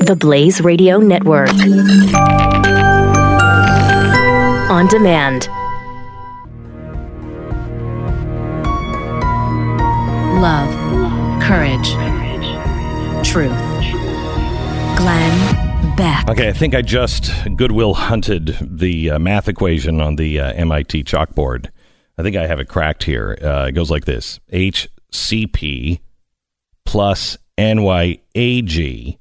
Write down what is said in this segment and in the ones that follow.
the Blaze Radio Network. On demand. Love, courage, truth. Glenn Beck. Okay, I think I just Goodwill hunted the math equation on the MIT chalkboard. I think I have it cracked here. It goes like this. HCP plus NYAG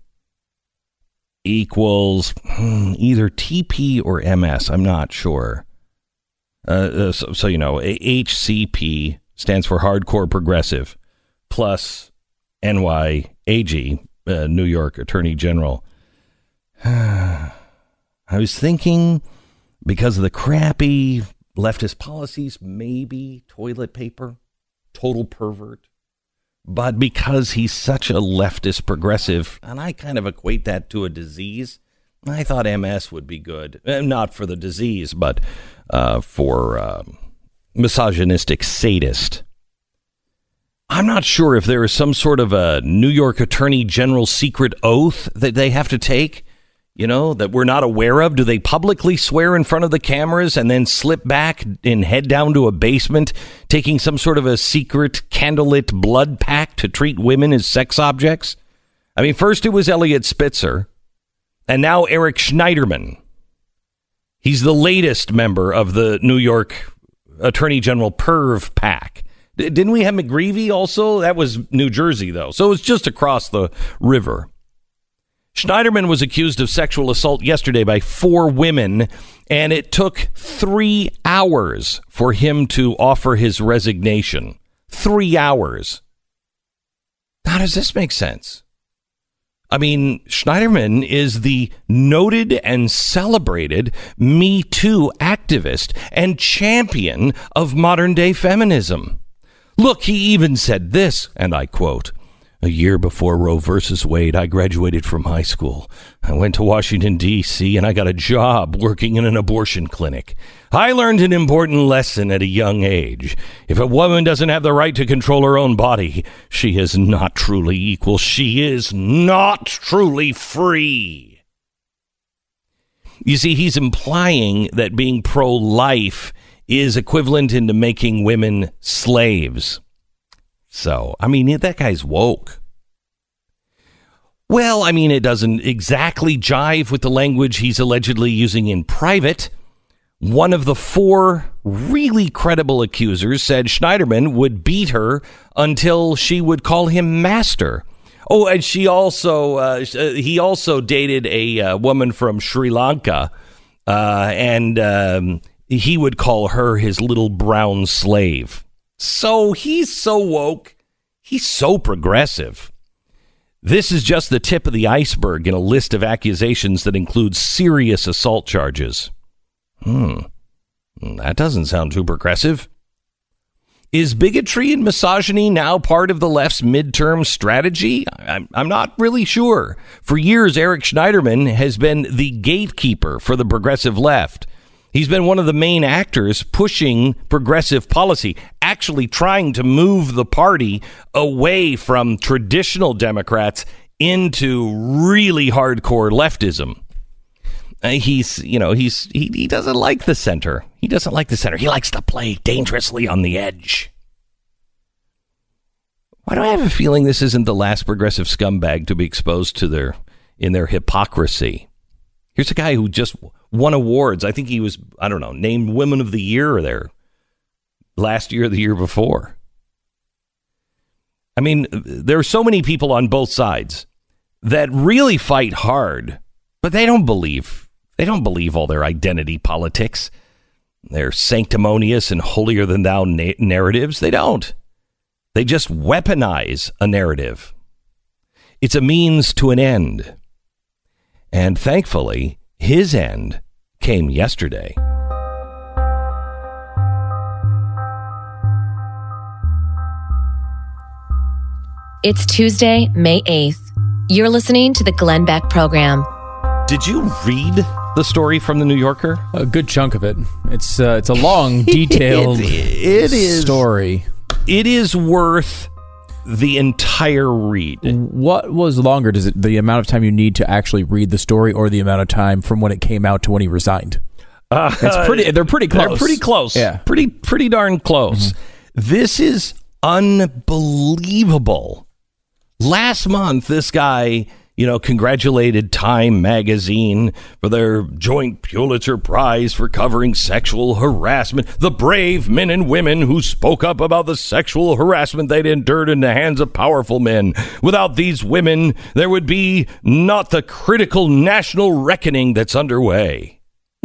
equals either TP or MS. I'm not sure. So, you know, HCP stands for Hardcore Progressive plus NYAG, New York Attorney General. I was thinking because of the crappy leftist policies, maybe toilet paper, total pervert. But because he's such a leftist progressive, and I kind of equate that to a disease, I thought MS would be good. Not for the disease, but for misogynistic sadist. I'm not sure if there is some sort of a New York Attorney General secret oath that they have to take, you know, that we're not aware of. Do they publicly swear in front of the cameras and then slip back and head down to a basement, taking some sort of a secret candlelit blood pact to treat women as sex objects? I mean, first it was Eliot Spitzer, and now Eric Schneiderman. He's the latest member of the New York Attorney General Perv Pack. Didn't we have McGreevey also? That was New Jersey, though. So it was just across the river. Schneiderman was accused of sexual assault yesterday by 4 women, and it took 3 hours for him to offer his resignation. 3 hours. How does this make sense? I mean, Schneiderman is the noted and celebrated Me Too activist and champion of modern-day feminism. Look, he even said this, and I quote, "A year before Roe versus Wade, I graduated from high school. I went to Washington, D.C., and I got a job working in an abortion clinic. I learned an important lesson at a young age. If a woman doesn't have the right to control her own body, she is not truly equal. She is not truly free." You see, he's implying that being pro-life is equivalent into making women slaves. So, I mean, that guy's woke. Well, I mean, it doesn't exactly jive with the language he's allegedly using in private. One of the 4 really credible accusers said Schneiderman would beat her until she would call him master. Oh, and he also dated a woman from Sri Lanka, and he would call her his little brown slave. So he's so woke. He's so progressive. This is just the tip of the iceberg in a list of accusations that includes serious assault charges. That doesn't sound too progressive. Is bigotry and misogyny now part of the left's midterm strategy? I'm not really sure. For years, Eric Schneiderman has been the gatekeeper for the progressive left. He's been one of the main actors pushing progressive policy, actually trying to move the party away from traditional Democrats into really hardcore leftism. He doesn't like the center. He doesn't like the center. He likes to play dangerously on the edge. Why do I have a feeling this isn't the last progressive scumbag to be exposed to their hypocrisy? Here's a guy who just won awards. I think he was, named Women of the Year there last year or the year before. I mean, there are so many people on both sides that really fight hard, but they don't believe all their identity politics, their sanctimonious and holier than thou narratives. They don't. They just weaponize a narrative. It's a means to an end. And thankfully, his end came yesterday. It's Tuesday, May 8th. You're listening to the Glenn Beck Program. Did you read the story from the New Yorker? A good chunk of it. It's a long, detailed it is story. It is worth the entire read. What was longer? Does it the amount of time you need to actually read the story, or the amount of time from when it came out to when he resigned? It's pretty. They're pretty close. They're pretty close. Yeah, pretty darn close. This is unbelievable. Last month, this guy, congratulated Time magazine for their joint Pulitzer Prize for covering sexual harassment. The brave men and women who spoke up about the sexual harassment they'd endured in the hands of powerful men. Without these women, there would be not the critical national reckoning that's underway.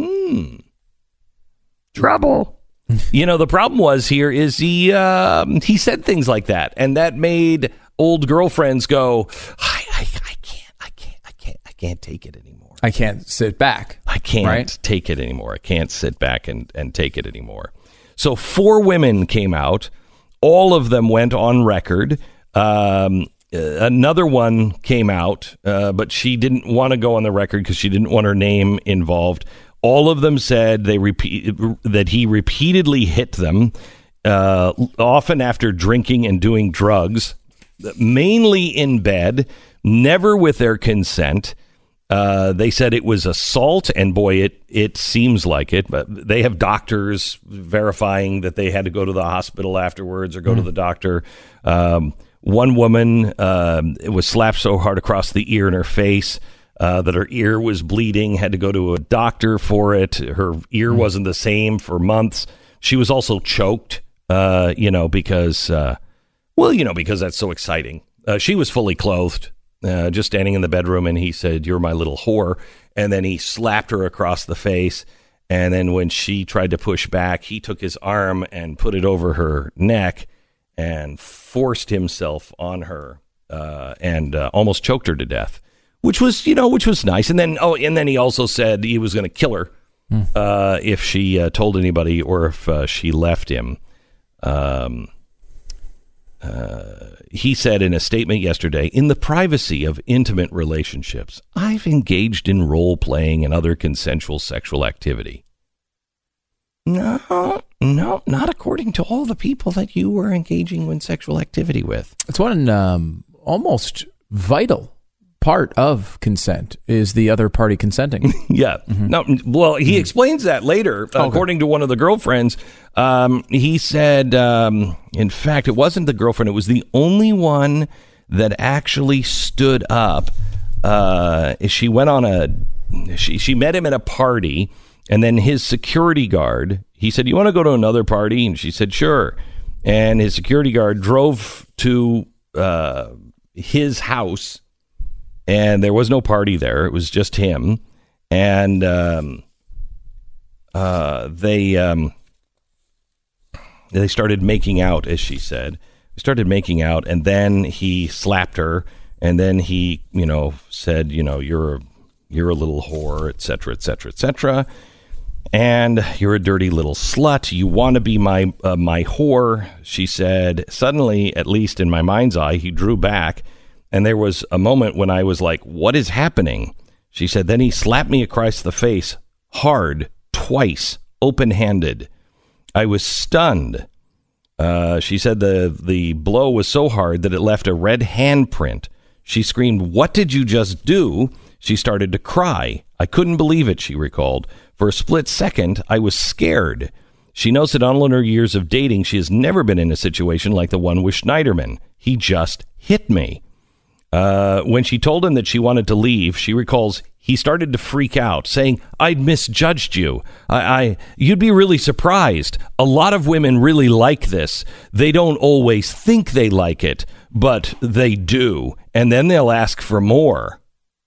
Trouble. The problem was here is he said things like that, and that made old girlfriends go, I can't take it anymore. I can't sit back. I can't take it anymore. I can't sit back and take it anymore. So 4 women came out. All of them went on record. Another one came out, but she didn't want to go on the record because she didn't want her name involved. All of them said that he repeatedly hit them, often after drinking and doing drugs, mainly in bed, never with their consent. They said it was assault, and boy, it seems like it. But they have doctors verifying that they had to go to the hospital afterwards or go to the doctor. One woman was slapped so hard across the ear in her face that her ear was bleeding, had to go to a doctor for it. Her ear wasn't the same for months. She was also choked, because that's so exciting. She was fully clothed. Just standing in the bedroom, and he said, "You're my little whore." And then he slapped her across the face. And then when she tried to push back, he took his arm and put it over her neck and forced himself on her and almost choked her to death, which was nice. And then he also said he was going to kill her if she told anybody or if she left him. He said in a statement yesterday, "In the privacy of intimate relationships, I've engaged in role-playing and other consensual sexual activity." No, not according to all the people that you were engaging in sexual activity with. It's one almost vital part of consent is the other party consenting. Yeah. No, well, he explains that later. According to one of the girlfriends, he said, in fact, it wasn't the girlfriend. It was the only one that actually stood up. She went on she met him at a party, and then his security guard, he said, "You want to go to another party?" And she said, "Sure." And his security guard drove to his house, and there was no party there. It was just him. And they started making out, as she said. They started making out, and then he slapped her, and then he, said, you're a little whore, et cetera, et cetera, et cetera. And you're a dirty little slut. You want to be my whore, she said. Suddenly, at least in my mind's eye, he drew back. And there was a moment when I was like, what is happening? She said, then he slapped me across the face hard, twice, open-handed. I was stunned. She said the blow was so hard that it left a red handprint. She screamed, "What did you just do?" She started to cry. I couldn't believe it, she recalled. For a split second, I was scared. She knows that in all her years of dating, she has never been in a situation like the one with Schneiderman. He just hit me. When she told him that she wanted to leave, she recalls he started to freak out, saying, "I'd misjudged you. You'd be really surprised. A lot of women really like this. They don't always think they like it, but they do. And then they'll ask for more."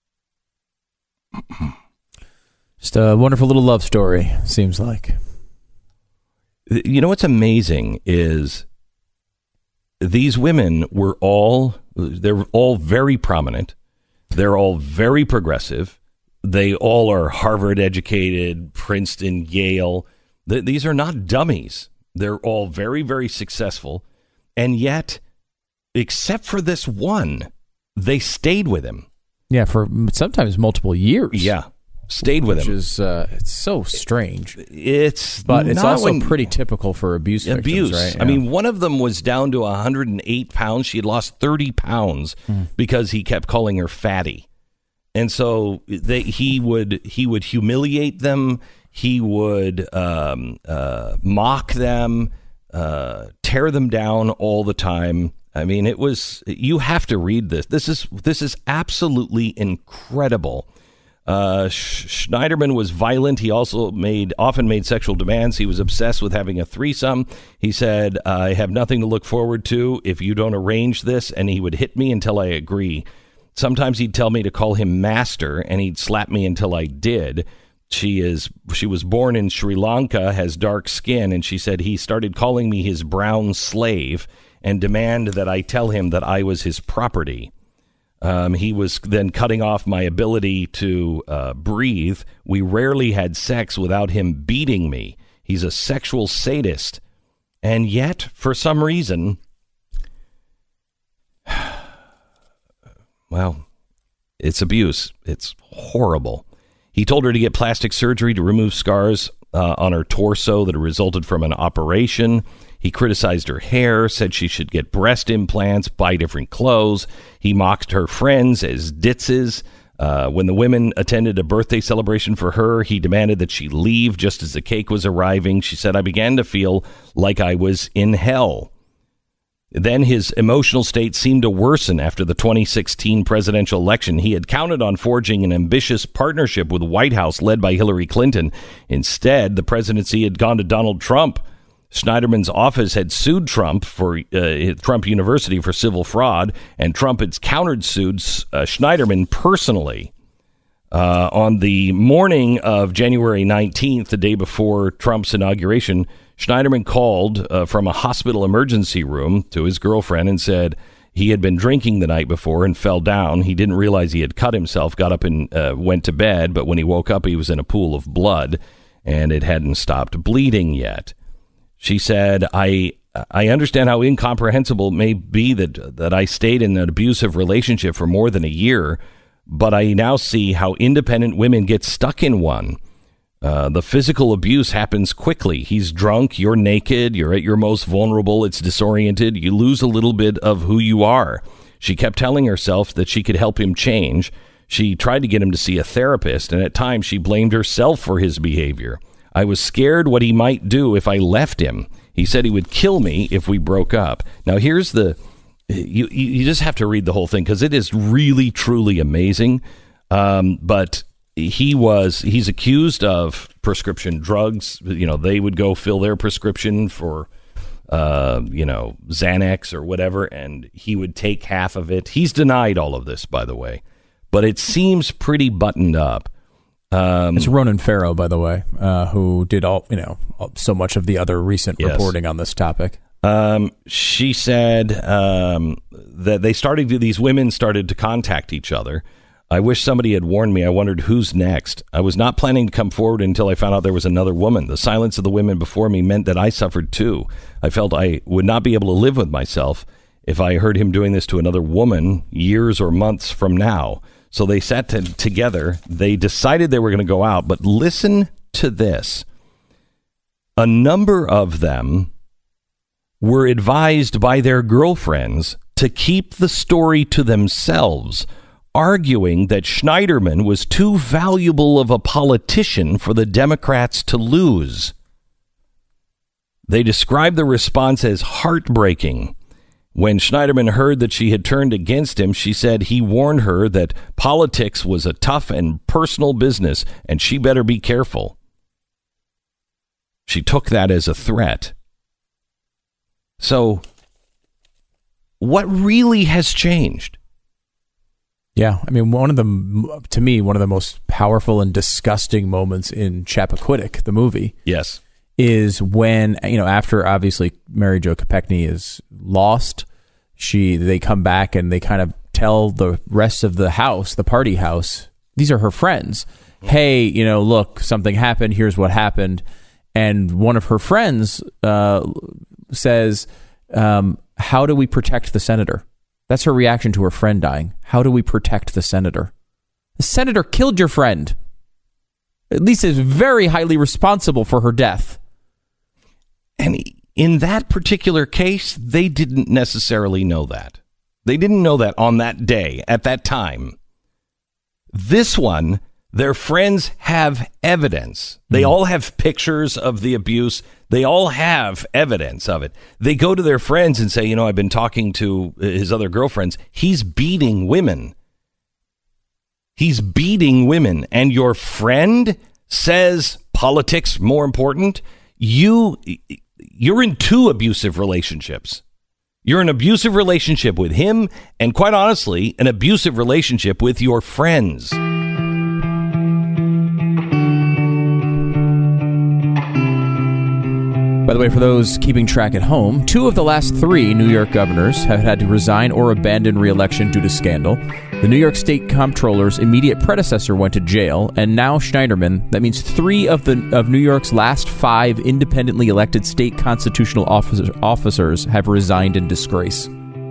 Just a wonderful little love story, seems like. You know what's amazing is these women they're all very prominent. They're all very progressive. They all are Harvard educated, Princeton, Yale. These are not dummies. They're all very, very successful. And yet, except for this one, they stayed with him. Yeah, for sometimes multiple years. Yeah. stayed with him. Which is it's so strange. But it's also pretty typical for abuse victims, right? Yeah. I mean, one of them was down to 108 pounds. She had lost 30 pounds because he kept calling her fatty. And so he would humiliate them. He would mock them, tear them down all the time. I mean, you have to read this. This is absolutely incredible. Schneiderman was violent. He also often made sexual demands. He was obsessed with having a threesome. He said, I have nothing to look forward to if you don't arrange this, and he would hit me until I agree. Sometimes he'd tell me to call him master, and he'd slap me until I did. She was born in Sri Lanka, has dark skin, and she said he started calling me his brown slave and demand that I tell him that I was his property. He was then cutting off my ability to breathe. We rarely had sex without him beating me. He's a sexual sadist. And yet, for some reason, well, it's abuse. It's horrible. He told her to get plastic surgery to remove scars on her torso that resulted from an operation. He criticized her hair, said she should get breast implants, buy different clothes. He mocked her friends as ditzes. When the women attended a birthday celebration for her, he demanded that she leave just as the cake was arriving. She said, I began to feel like I was in hell. Then his emotional state seemed to worsen after the 2016 presidential election. He had counted on forging an ambitious partnership with the White House led by Hillary Clinton. Instead, the presidency had gone to Donald Trump. Schneiderman's office had sued Trump for Trump University for civil fraud, and Trump had countersued Schneiderman personally. On the morning of January 19th, the day before Trump's inauguration, Schneiderman called from a hospital emergency room to his girlfriend and said he had been drinking the night before and fell down. He didn't realize he had cut himself, got up and went to bed, but when he woke up, he was in a pool of blood, and it hadn't stopped bleeding yet. She said, I understand how incomprehensible it may be that I stayed in an abusive relationship for more than a year, but I now see how independent women get stuck in one. The physical abuse happens quickly. He's drunk, you're naked, you're at your most vulnerable, it's disoriented, you lose a little bit of who you are. She kept telling herself that she could help him change. She tried to get him to see a therapist, and at times she blamed herself for his behavior. I was scared what he might do if I left him. He said he would kill me if we broke up. Now, here's you just have to read the whole thing because it is really, truly amazing. But he's accused of prescription drugs. You know, they would go fill their prescription for, Xanax or whatever, and he would take half of it. He's denied all of this, by the way, but it seems pretty buttoned up. It's Ronan Farrow, by the way, who did so much of the other recent reporting on this topic. She said that these women started to contact each other. I wish somebody had warned me. I wondered who's next. I was not planning to come forward until I found out there was another woman. The silence of the women before me meant that I suffered too. I felt I would not be able to live with myself if I heard him doing this to another woman years or months from now. So they sat together. They decided they were going to go out. But listen to this. A number of them were advised by their girlfriends to keep the story to themselves, arguing that Schneiderman was too valuable of a politician for the Democrats to lose. They described the response as heartbreaking. When Schneiderman heard that she had turned against him, she said he warned her that politics was a tough and personal business, and she better be careful. She took that as a threat. So, what really has changed? Yeah, I mean, one of the most powerful and disgusting moments in Chappaquiddick, the movie, yes, is when, after obviously Mary Jo Kopechne is lost, they come back and they kind of tell the rest of the house, the party house, these are her friends. Hey, look, something happened. Here's what happened. And one of her friends says, how do we protect the senator? That's her reaction to her friend dying. How do we protect the senator? The senator killed your friend. at least is very highly responsible for her death. And in that particular case, they didn't necessarily know that. They didn't know that on that day, at that time. This one, their friends have evidence. They all have pictures of the abuse. They all have evidence of it. They go to their friends and say, I've been talking to his other girlfriends. He's beating women. He's beating women. And your friend says politics more important. You're in 2 abusive relationships. You're in an abusive relationship with him, and quite honestly, an abusive relationship with your friends. By the way, for those keeping track at home, 2 of the last 3 New York governors have had to resign or abandon re-election due to scandal. The New York State Comptroller's immediate predecessor went to jail, and now Schneiderman. That means 3 of New York's last 5 independently elected state constitutional officers have resigned in disgrace.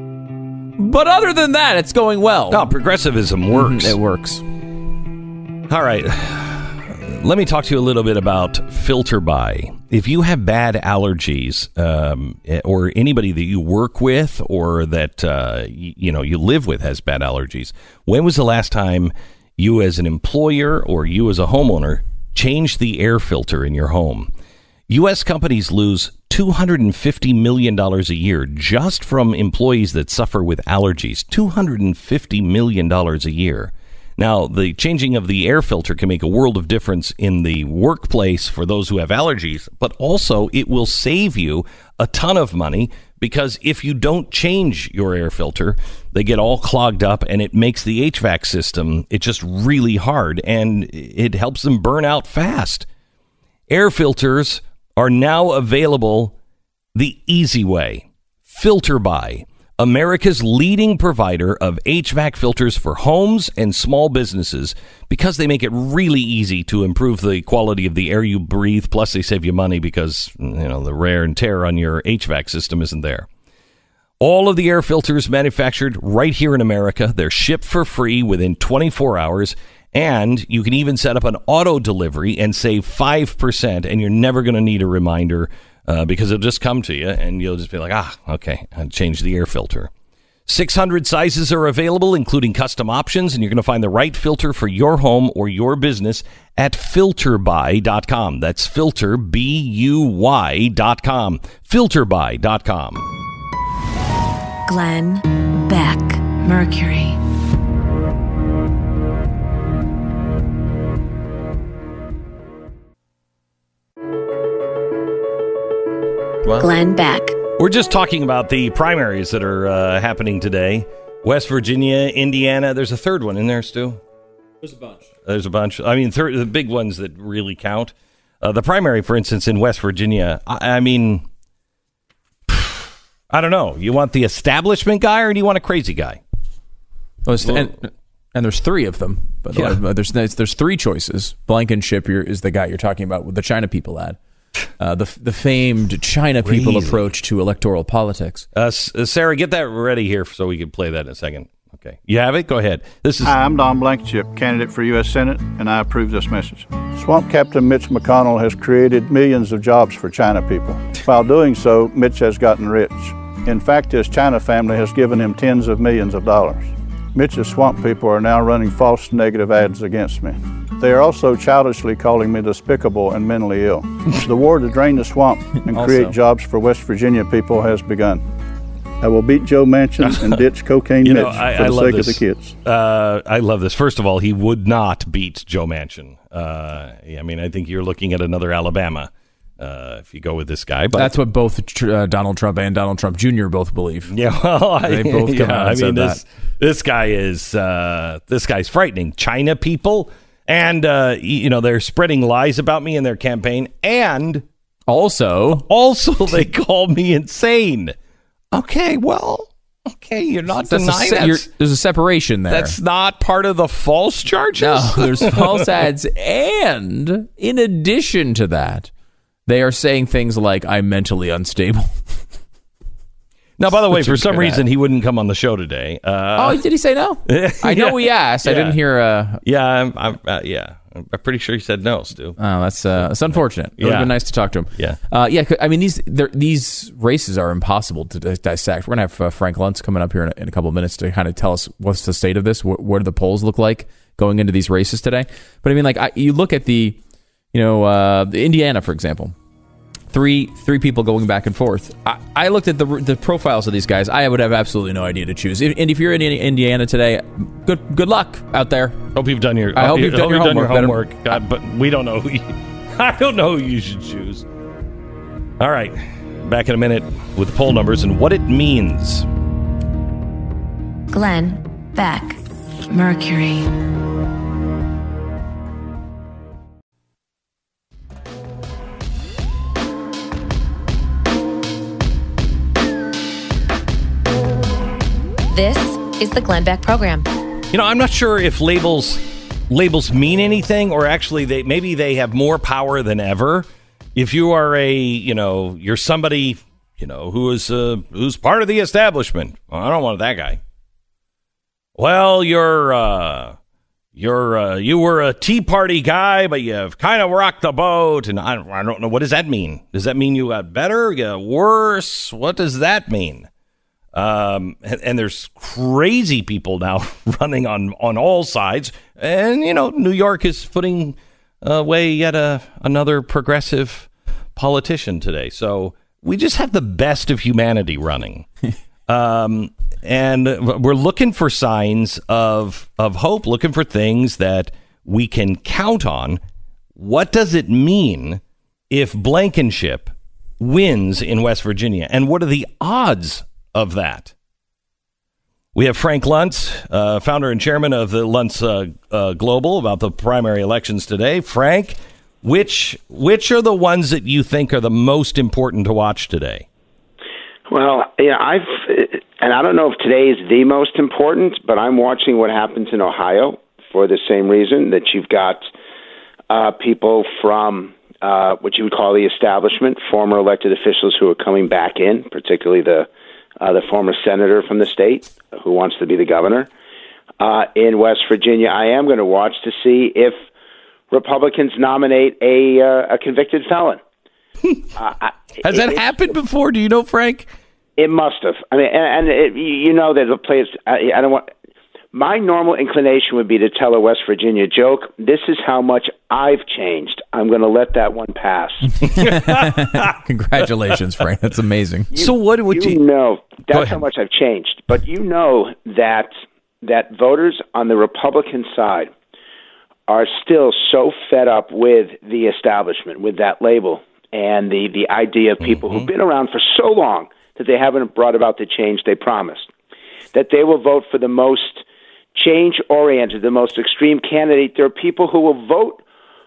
But other than that, it's going well. No, progressivism works. It works. All right. Let me talk to you a little bit about FilterBuy. If you have bad allergies, or anybody that you work with or that you live with has bad allergies, when was the last time you as an employer or you as a homeowner changed the air filter in your home? U.S. companies lose $250 million a year just from employees that suffer with allergies. $250 million a year. Now, the changing of the air filter can make a world of difference in the workplace for those who have allergies, but also it will save you a ton of money because if you don't change your air filter, they get all clogged up and it makes the HVAC system, it's just really hard and it helps them burn out fast. Air filters are now available the easy way. FilterBuy, America's leading provider of HVAC filters for homes and small businesses, because they make it really easy to improve the quality of the air you breathe. Plus, they save you money because, the wear and tear on your HVAC system isn't there. All of the air filters manufactured right here in America. They're shipped for free within 24 hours. And you can even set up an auto delivery and save 5%. And you're never going to need a reminder because it'll just come to you and you'll just be like, okay, I changed the air filter. 600 sizes are available, including custom options, and you're going to find the right filter for your home or your business at filterbuy.com. That's filterbuy.com. Filterbuy.com. Glenn Beck, Mercury. Well, Glenn Beck. We're just talking about the primaries that are happening today. West Virginia, Indiana. There's a third one in there, Stu? There's a bunch. I mean, the big ones that really count. The primary, for instance, in West Virginia, I mean, I don't know. You want the establishment guy or do you want a crazy guy? And there's 3 of them. But there's 3 choices. Blankenship is the guy you're talking about with the China People ad. The famed China People approach to electoral politics. Sarah, get that ready here so we can play that in a second. Okay. You have it? Go ahead. Hi, I'm Don Blankenship, candidate for U.S. Senate, and I approve this message. Swamp Captain Mitch McConnell has created millions of jobs for China people. While doing so, Mitch has gotten rich. In fact, his China family has given him tens of millions of dollars. Mitch's swamp people are now running false negative ads against me. They are also childishly calling me despicable and mentally ill. The war to drain the swamp and create jobs for West Virginia people has begun. I will beat Joe Manchin and ditch Cocaine Mitch for the sake of the kids. I love this. First of all, he would not beat Joe Manchin. I mean, I think you're looking at another Alabama if you go with this guy. But that's what both Donald Trump and Donald Trump Jr. both believe. Yeah, well, they both come out and said that. This guy's frightening. China people, and they're spreading lies about me in their campaign, and also they call me insane. Okay, you're not denying that. There's a separation there. That's not part of the false charges? No, there's false ads. And in addition to that, they are saying things like, I'm mentally unstable. Now, by the way, for some reason, he wouldn't come on the show today. Did he say no? I know we asked. I didn't hear. Yeah. I'm pretty sure he said no, Stu. Oh, that's unfortunate. It would have been nice to talk to him. Yeah. I mean, these races are impossible to dissect. We're going to have Frank Luntz coming up here in a couple of minutes to kind of tell us what's the state of this. What do the polls look like going into these races today? But I mean, like, you look at the Indiana, for example. Three people going back and forth. I looked at the profiles of these guys. I would have absolutely no idea to choose. And if you're in Indiana today, good luck out there. Hope you've done your. I hope you've done your homework. God, but we don't know. I don't know who you should choose. All right, back in a minute with the poll numbers and what it means. Glenn Beck, Mercury. This is the Glenn Beck Program. I'm not sure if labels mean anything, or actually maybe they have more power than ever. If you are you're somebody, who's part of the establishment. Well, I don't want that guy. Well, you were a Tea Party guy, but you've kind of rocked the boat, and I don't know, what does that mean? Does that mean you got better, you got worse? What does that mean? And there's crazy people now running on all sides. And, New York is putting away yet another progressive politician today. So we just have the best of humanity running. And we're looking for signs of hope, looking for things that we can count on. What does it mean if Blankenship wins in West Virginia? And what are the odds of that? We have Frank Luntz, founder and chairman of the Luntz Global, about the primary elections today. Frank, which are the ones that you think are the most important to watch today? Well, and I don't know if today is the most important, but I'm watching what happens in Ohio for the same reason, that you've got people from what you would call the establishment, former elected officials who are coming back in, particularly the former senator from the state who wants to be the governor. In West Virginia, I am going to watch to see if Republicans nominate a convicted felon. Has that happened before? Do you know, Frank? It must have. I mean, and that the place. I don't want. My normal inclination would be to tell a West Virginia joke. This is how much I've changed. I'm going to let that one pass. Congratulations, Frank. That's amazing. So what would you know? That's how much I've changed. But you know that voters on the Republican side are still so fed up with the establishment, with that label, and the idea of people who've been around for so long that they haven't brought about the change they promised, that they will vote for the most change-oriented, the most extreme candidate. There are people who will vote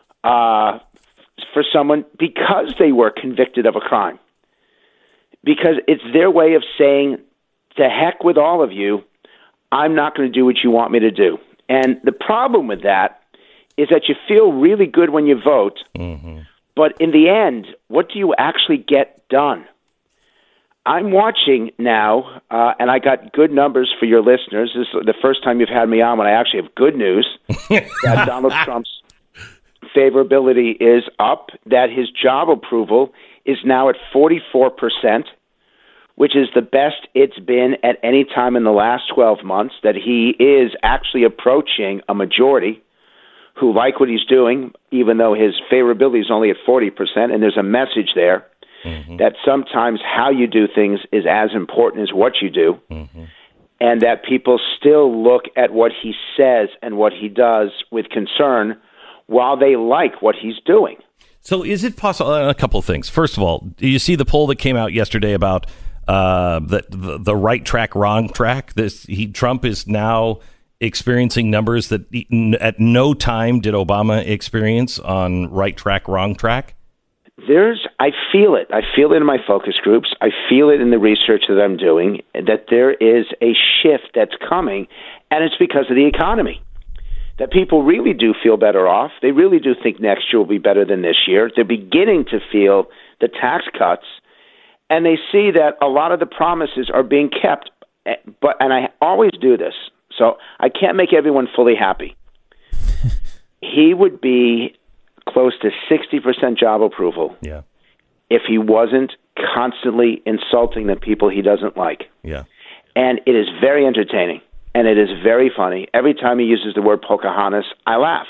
for someone because they were convicted of a crime, because it's their way of saying, to heck with all of you, I'm not going to do what you want me to do. And the problem with that is that you feel really good when you vote, but in the end, what do you actually get done? I'm watching now, and I got good numbers for your listeners. This is the first time you've had me on when I actually have good news, that Donald Trump's favorability is up, that his job approval is now at 44%, which is the best it's been at any time in the last 12 months, that he is actually approaching a majority who like what he's doing, even though his favorability is only at 40%, and there's a message there. That sometimes how you do things is as important as what you do, and that people still look at what he says and what he does with concern while they like what he's doing. So is it possible? A couple of things. First of all, do you see the poll that came out yesterday about the right track, wrong track? Trump is now experiencing numbers that at no time did Obama experience on right track, wrong track? I feel it. I feel it in my focus groups. I feel it in the research that I'm doing, that there is a shift that's coming, and it's because of the economy. That people really do feel better off. They really do think next year will be better than this year. They're beginning to feel the tax cuts, and they see that a lot of the promises are being kept. And I always do this, so I can't make everyone fully happy. he would be close to 60% job approval if he wasn't constantly insulting the people he doesn't like. Yeah. And it is very entertaining, and it is very funny. Every time he uses the word Pocahontas, I laugh.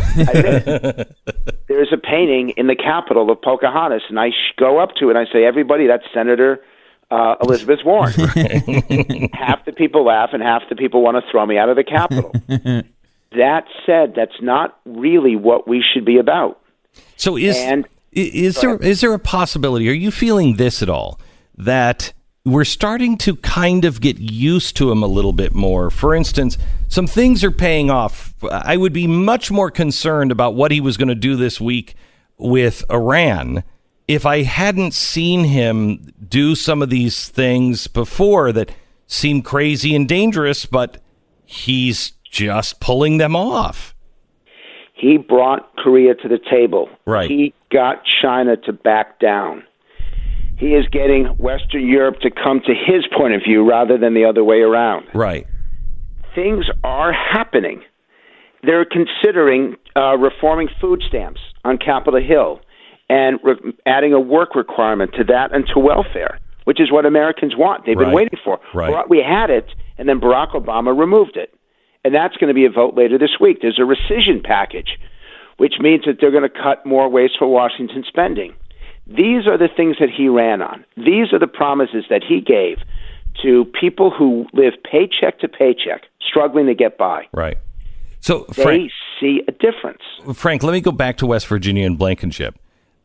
There is a painting in the Capitol of Pocahontas, and I go up to it and I say, everybody, that's Senator Elizabeth Warren. Half the people laugh, and half the people want to throw me out of the Capitol. That said, that's not really what we should be about. So is there a possibility, are you feeling this at all, that we're starting to kind of get used to him a little bit more? For instance, some things are paying off. I would be much more concerned about what he was going to do this week with Iran if I hadn't seen him do some of these things before that seem crazy and dangerous, but he's just pulling them off. He brought Korea to the table. Right. He got China to back down. He is getting Western Europe to come to his point of view rather than the other way around. Right. Things are happening. They're considering reforming food stamps on Capitol Hill and adding a work requirement to that and to welfare, which is what Americans want. They've been waiting for. Right. We had it, and then Barack Obama removed it. And that's going to be a vote later this week. There's a rescission package, which means that they're going to cut more wasteful Washington spending. These are the things that he ran on. These are the promises that he gave to people who live paycheck to paycheck, struggling to get by. Right. So they see a difference. Frank, let me go back to West Virginia and Blankenship.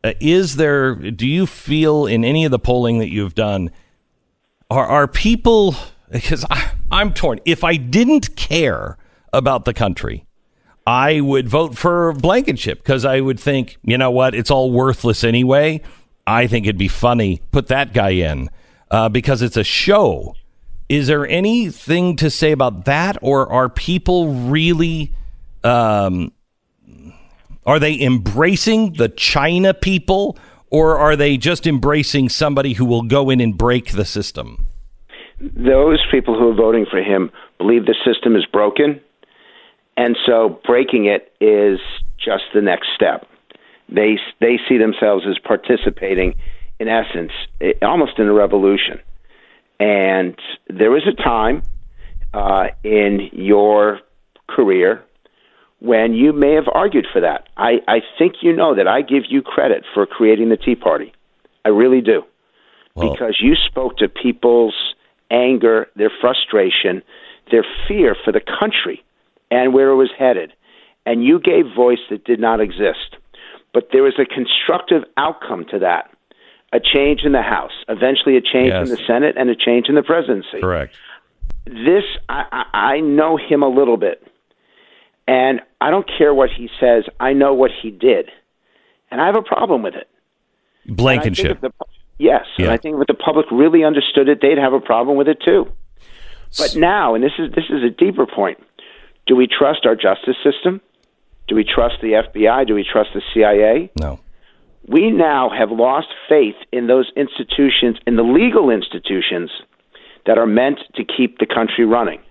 Do you feel in any of the polling that you've done, are people, because I'm torn. If I didn't care about the country, I would vote for Blankenship because I would think, you know what, it's all worthless anyway. I think it'd be funny. Put that guy in because it's a show. Is there anything to say about that, or are people really, are they embracing the China people, or are they just embracing somebody who will go in and break the system? Those people who are voting for him believe the system is broken, and so breaking it is just the next step. They see themselves as participating, in essence, almost in a revolution. And there was a time in your career when you may have argued for that. I think you know that I give you credit for creating the Tea Party. I really do. Well, because you spoke to people's anger, their frustration, their fear for the country and where it was headed. And you gave voice that did not exist. But there was a constructive outcome to that. A change in the House, eventually a change in the Senate, and a change in the presidency. Correct. This, I know him a little bit, and I don't care what he says. I know what he did, and I have a problem with it. Blankenship. Yes, yeah. And I think if the public really understood it, they'd have a problem with it too. But now, and this is a deeper point, do we trust our justice system? Do we trust the FBI? Do we trust the CIA? No. We now have lost faith in those institutions, in the legal institutions that are meant to keep the country running.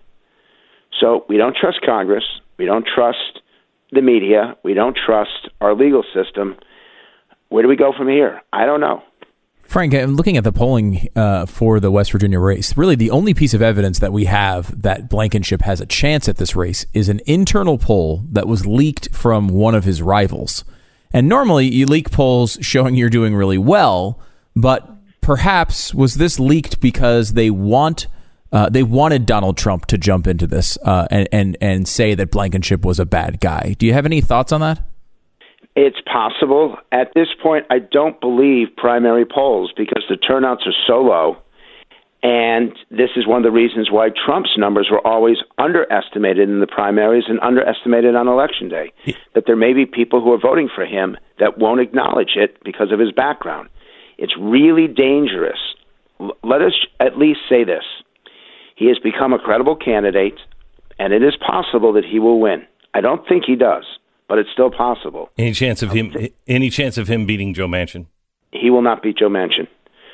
So we don't trust Congress. We don't trust the media. We don't trust our legal system. Where do we go from here? I don't know. Frank, I'm looking at the polling for the West Virginia race. Really, the only piece of evidence that we have that Blankenship has a chance at this race is an internal poll that was leaked from one of his rivals. And normally, you leak polls showing you're doing really well, but perhaps was this leaked because they wanted Donald Trump to jump into this and say that Blankenship was a bad guy. Do you have any thoughts on that? It's possible. At this point, I don't believe primary polls because the turnouts are so low. And this is one of the reasons why Trump's numbers were always underestimated in the primaries and underestimated on Election Day. That there may be people who are voting for him that won't acknowledge it because of his background. It's really dangerous. Let us at least say this. He has become a credible candidate, and it is possible that he will win. I don't think he does, but it's still possible. Any chance of him beating Joe Manchin? He will not beat Joe Manchin.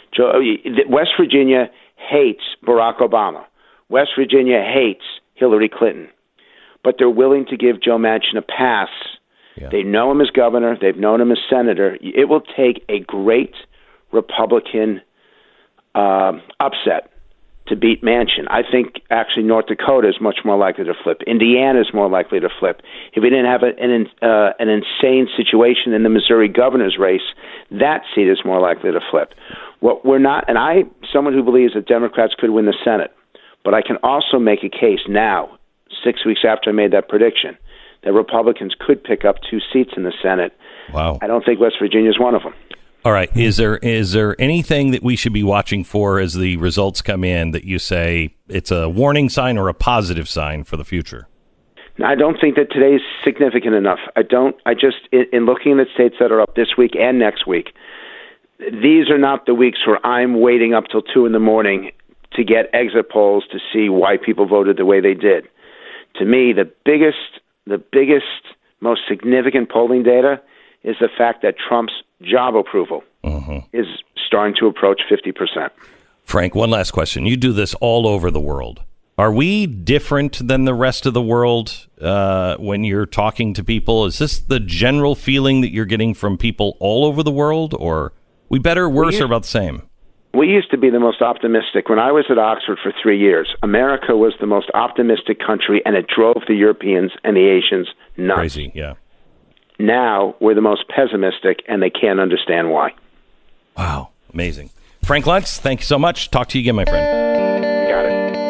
West Virginia hates Barack Obama. West Virginia hates Hillary Clinton. But they're willing to give Joe Manchin a pass Yeah. They know him as governor. They've known him as senator. It will take a great Republican upset to beat Manchin. I think actually North Dakota is much more likely to flip. Indiana is more likely to flip. If we didn't have an insane situation in the Missouri governor's race, that seat is more likely to flip. What we're not, and I'm someone who believes that Democrats could win the Senate, but I can also make a case now, 6 weeks after I made that prediction, that Republicans could pick up 2 seats in the Senate. Wow. I don't think West Virginia is one of them. All right. Is there anything that we should be watching for as the results come in that you say it's a warning sign or a positive sign for the future? I don't think that today's significant enough. In looking at the states that are up this week and next week, these are not the weeks where I'm waiting up till 2 a.m. to get exit polls to see why people voted the way they did. To me, the biggest, most significant polling data is the fact that Trump's job approval is starting to approach 50%. Frank, one last question. You do this all over the world. Are we different than the rest of the world when you're talking to people? Is this the general feeling that you're getting from people all over the world, or we better, worse, or about the same? We used to be the most optimistic. When I was at Oxford for 3 years, America was the most optimistic country, and it drove the Europeans and the Asians nuts. Crazy, yeah. Now we're the most pessimistic, and they can't understand why. Wow, amazing. Frank Luntz, thank you so much. Talk to you again, my friend. Got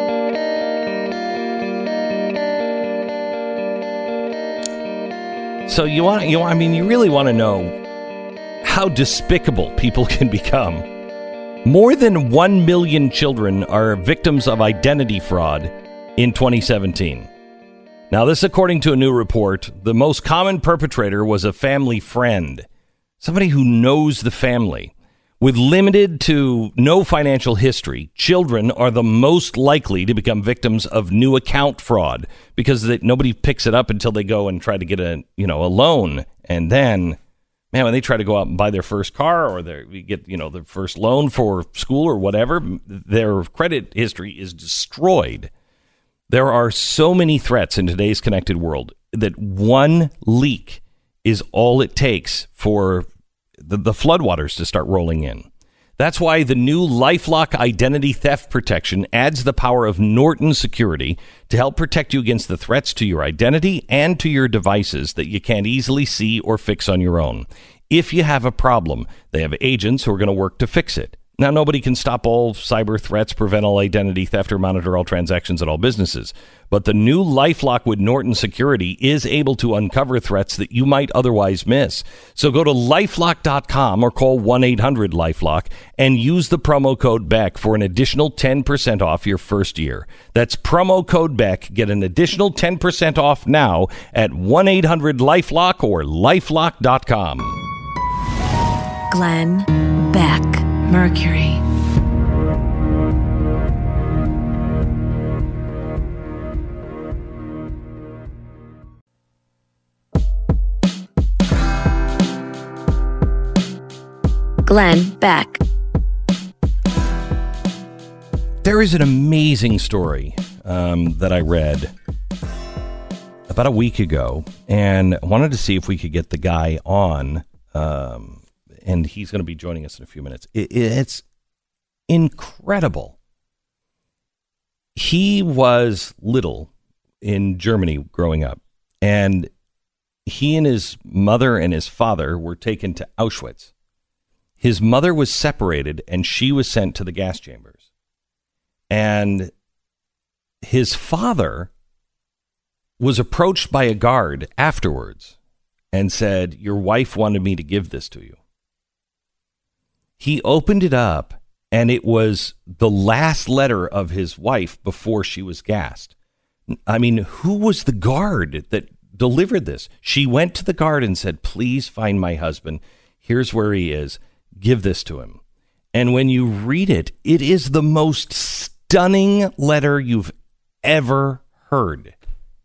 it. So you really want to know how despicable people can become. More than 1 million children are victims of identity fraud in 2017. Now, this according to a new report. The most common perpetrator was a family friend, somebody who knows the family. With limited to no financial history, children are the most likely to become victims of new account fraud because nobody picks it up until they go and try to get a loan. And then, man, when they try to go out and buy their first car or their first loan for school or whatever, their credit history is destroyed. There are so many threats in today's connected world that one leak is all it takes for the floodwaters to start rolling in. That's why the new LifeLock identity theft protection adds the power of Norton Security to help protect you against the threats to your identity and to your devices that you can't easily see or fix on your own. If you have a problem, they have agents who are going to work to fix it. Now, nobody can stop all cyber threats, prevent all identity theft, or monitor all transactions at all businesses. But the new LifeLock with Norton Security is able to uncover threats that you might otherwise miss. So go to LifeLock.com or call 1-800-LifeLock and use the promo code BECK for an additional 10% off your first year. That's promo code BECK. Get an additional 10% off now at 1-800-LifeLock or LifeLock.com. Glenn Beck. Mercury. Glenn Beck. There is an amazing story that I read about a week ago, and I wanted to see if we could get the guy on. And he's going to be joining us in a few minutes. It's incredible. He was little in Germany growing up, and he and his mother and his father were taken to Auschwitz. His mother was separated, and she was sent to the gas chambers. And his father was approached by a guard afterwards and said, "Your wife wanted me to give this to you." He opened it up, and it was the last letter of his wife before she was gassed. I mean, who was the guard that delivered this? She went to the guard and said, "Please find my husband. Here's where he is. Give this to him." And when you read it, it is the most stunning letter you've ever heard.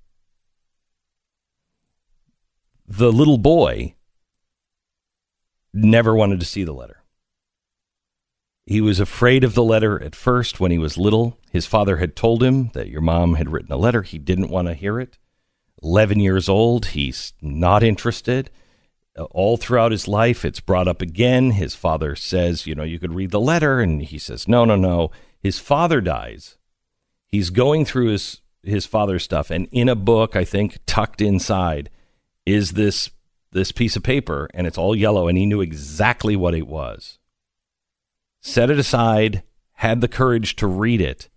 The little boy never wanted to see the letter. He was afraid of the letter at first when he was little. His father had told him that your mom had written a letter. He didn't want to hear it. 11 years old. He's not interested. All throughout his life, it's brought up again. His father says, you could read the letter. And he says, no. His father dies. He's going through his father's stuff. And in a book, I think, tucked inside is this piece of paper. And it's all yellow. And he knew exactly what it was. Set it aside, had the courage to read it.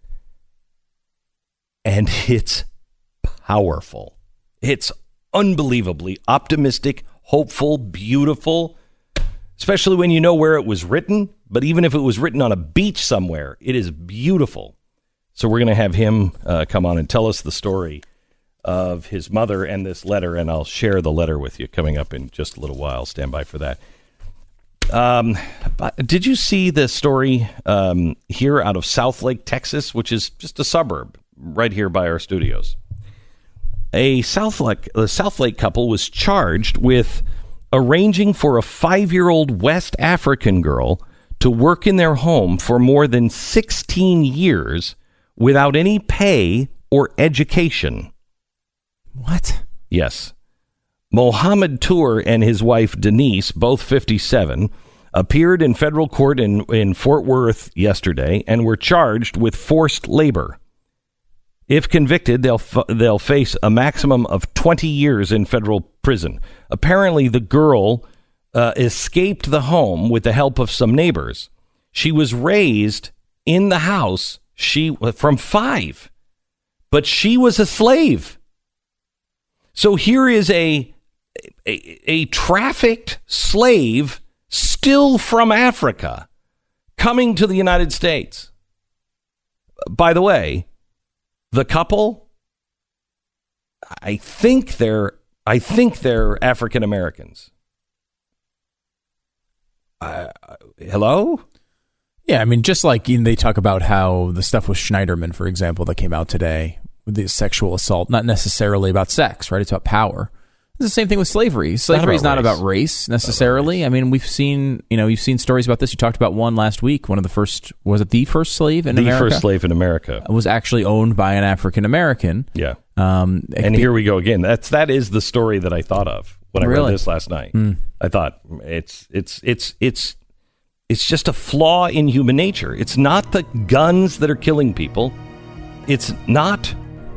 And it's powerful. It's unbelievably optimistic, hopeful, beautiful, especially when you know where it was written. But even if it was written on a beach somewhere, it is beautiful. So we're going to have him come on and tell us the story of his mother and this letter, and I'll share the letter with you coming up in just a little while. Stand by for that. Did you see the story here out of Southlake, Texas, which is just a suburb right here by our studios? A Southlake couple was charged with arranging for a 5-year-old West African girl to work in their home for more than 16 years without any pay or education. What? Yes. Mohammed Tour and his wife Denise, both 57, appeared in federal court in Fort Worth yesterday and were charged with forced labor. If convicted, they'll face a maximum of 20 years in federal prison. Apparently, the girl escaped the home with the help of some neighbors. She was raised in the house from 5, but she was a slave. So here is a trafficked slave still from Africa coming to the United States. By the way, the couple, I think they're African Americans. Hello? Yeah, I mean, just like they talk about how the stuff with Schneiderman, for example, that came out today, with the sexual assault, not necessarily about sex, right? It's about power. It's the same thing with slavery. Slavery is not about race necessarily. I mean, you've seen stories about this. You talked about one last week. One of the first, was it the first slave in America? The first slave in America was actually owned by an African American. Yeah. And here we go again. That is the story that I thought of when I read this last night. I thought it's just a flaw in human nature. It's not the guns that are killing people. It's not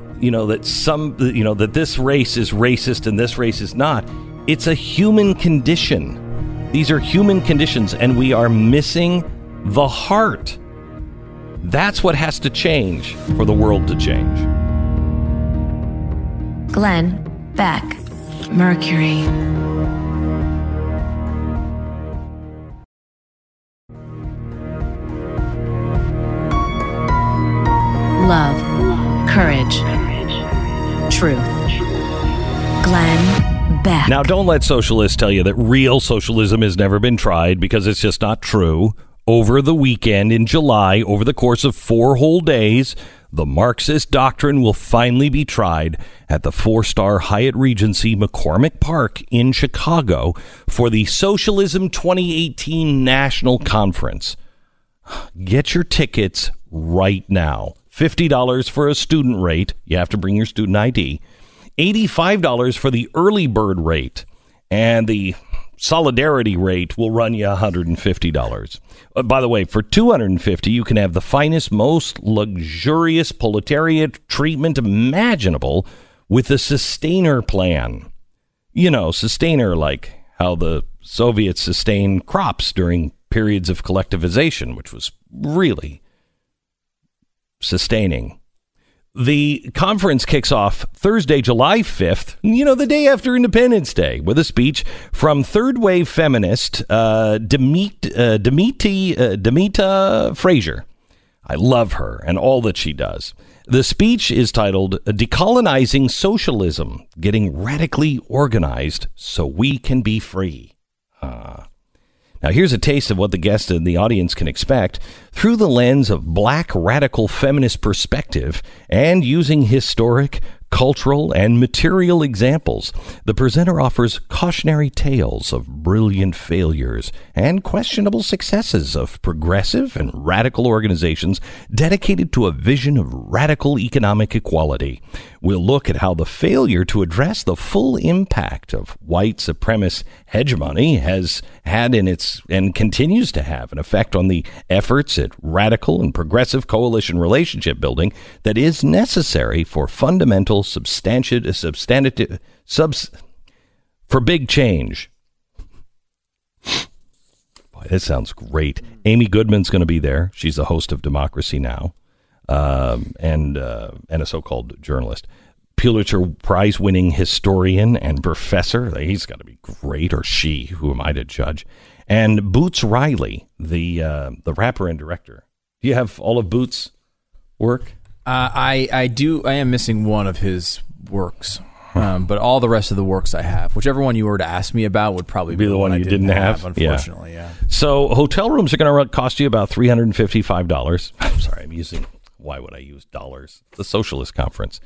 that this race is racist and this race is not. It's a human condition. These are human conditions, and we are missing the heart. That's what has to change for the world to change. Glenn Beck, Mercury. Love, courage, truth. Glenn Beck. Now, don't let socialists tell you that real socialism has never been tried, because it's just not true. Over the weekend in July, over the course of 4 whole days, the Marxist doctrine will finally be tried at the 4-star Hyatt Regency McCormick Park in Chicago for the Socialism 2018 National Conference. Get your tickets right now. $50 for a student rate. You have to bring your student ID. $85 for the early bird rate. And the solidarity rate will run you $150. By the way, for $250, you can have the finest, most luxurious proletariat treatment imaginable with the Sustainer plan. Sustainer, like how the Soviets sustained crops during periods of collectivization, which was really sustaining. The conference kicks off Thursday, July 5th, the day after Independence Day, with a speech from third-wave feminist Demita Frazier. I love her and all that she does. The speech is titled Decolonizing Socialism, Getting Radically Organized So We Can Be Free. Now, here's a taste of what the guests and the audience can expect through the lens of black radical feminist perspective and using historic, cultural, and material examples. The presenter offers cautionary tales of brilliant failures and questionable successes of progressive and radical organizations dedicated to a vision of radical economic equality. We'll look at how the failure to address the full impact of white supremacist hegemony has had and continues to have an effect on the efforts at radical and progressive coalition relationship building that is necessary for fundamental for big change. Boy, this sounds great. Amy Goodman's going to be there. She's the host of Democracy Now! And a so-called journalist. Pulitzer Prize-winning historian and professor. He's got to be great, or she. Who am I to judge? And Boots Riley, the rapper and director. Do you have all of Boots' work? I do. I am missing one of his works. But all the rest of the works I have. Whichever one you were to ask me about would probably be the one you didn't have. Unfortunately, yeah. So hotel rooms are going to cost you about $355. I'm sorry, why would I use dollars? The Socialist Conference.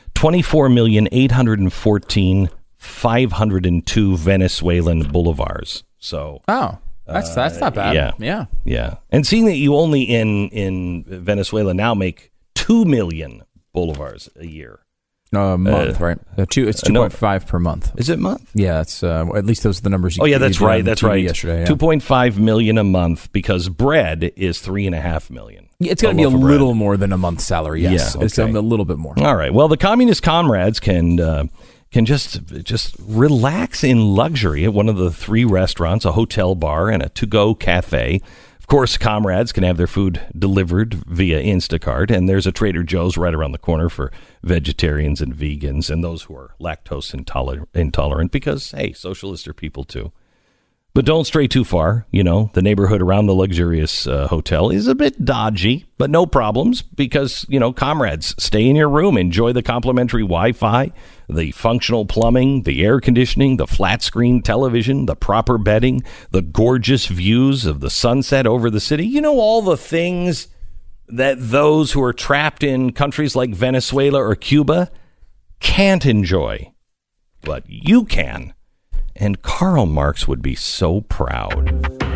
24,814,502 Venezuelan bolivars. So that's not bad. Yeah. And seeing that you only in Venezuela now make 2 million bolivars a year. A month, right? It's 2.5 per month. Is it month? Yeah, it's at least those are the numbers. That's right. Yesterday, yeah. 2.5 million a month because bread is 3.5 million. It's going to be a little more than a month's salary. Yes, yeah, okay. It's a little bit more. All right. Well, the communist comrades can just relax in luxury at one of the 3 restaurants, a hotel bar, and a to-go cafe. Of course, comrades can have their food delivered via Instacart, and there's a Trader Joe's right around the corner for vegetarians and vegans and those who are lactose intolerant because, hey, socialists are people too. But don't stray too far. You know, the neighborhood around the luxurious hotel is a bit dodgy, but no problems because, comrades, stay in your room, enjoy the complimentary Wi-Fi, the functional plumbing, the air conditioning, the flat screen television, the proper bedding, the gorgeous views of the sunset over the city. All the things that those who are trapped in countries like Venezuela or Cuba can't enjoy. But you can. And Karl Marx would be so proud.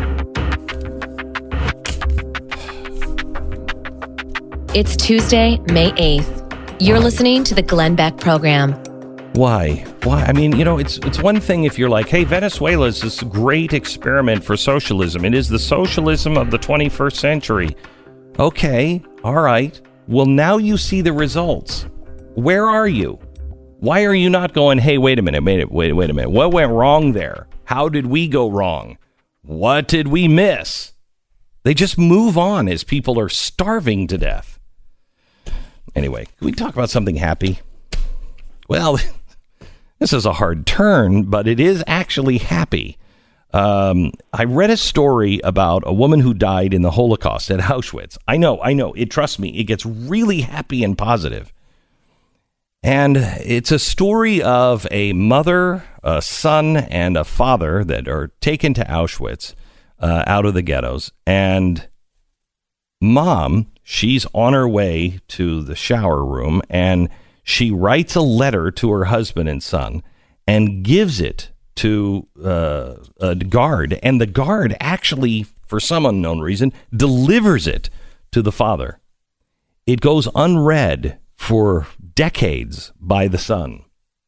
It's Tuesday, May 8th. You're listening to the Glenn Beck Program. Why? I mean, it's one thing if you're like, hey, Venezuela is this great experiment for socialism. It is the socialism of the 21st century. Okay, all right. Well, now you see the results. Where are you? Why are you not going, hey, wait a minute. What went wrong there? How did we go wrong? What did we miss? They just move on as people are starving to death. Anyway, can we talk about something happy? Well, this is a hard turn, but it is actually happy. I read a story about a woman who died in the Holocaust at Auschwitz. I know. Trust me, it gets really happy and positive. And it's a story of a mother, a son, and a father that are taken to Auschwitz out of the ghettos. And mom, she's on her way to the shower room, and she writes a letter to her husband and son and gives it to a guard. And the guard actually, for some unknown reason, delivers it to the father. It goes unread for decades by the son.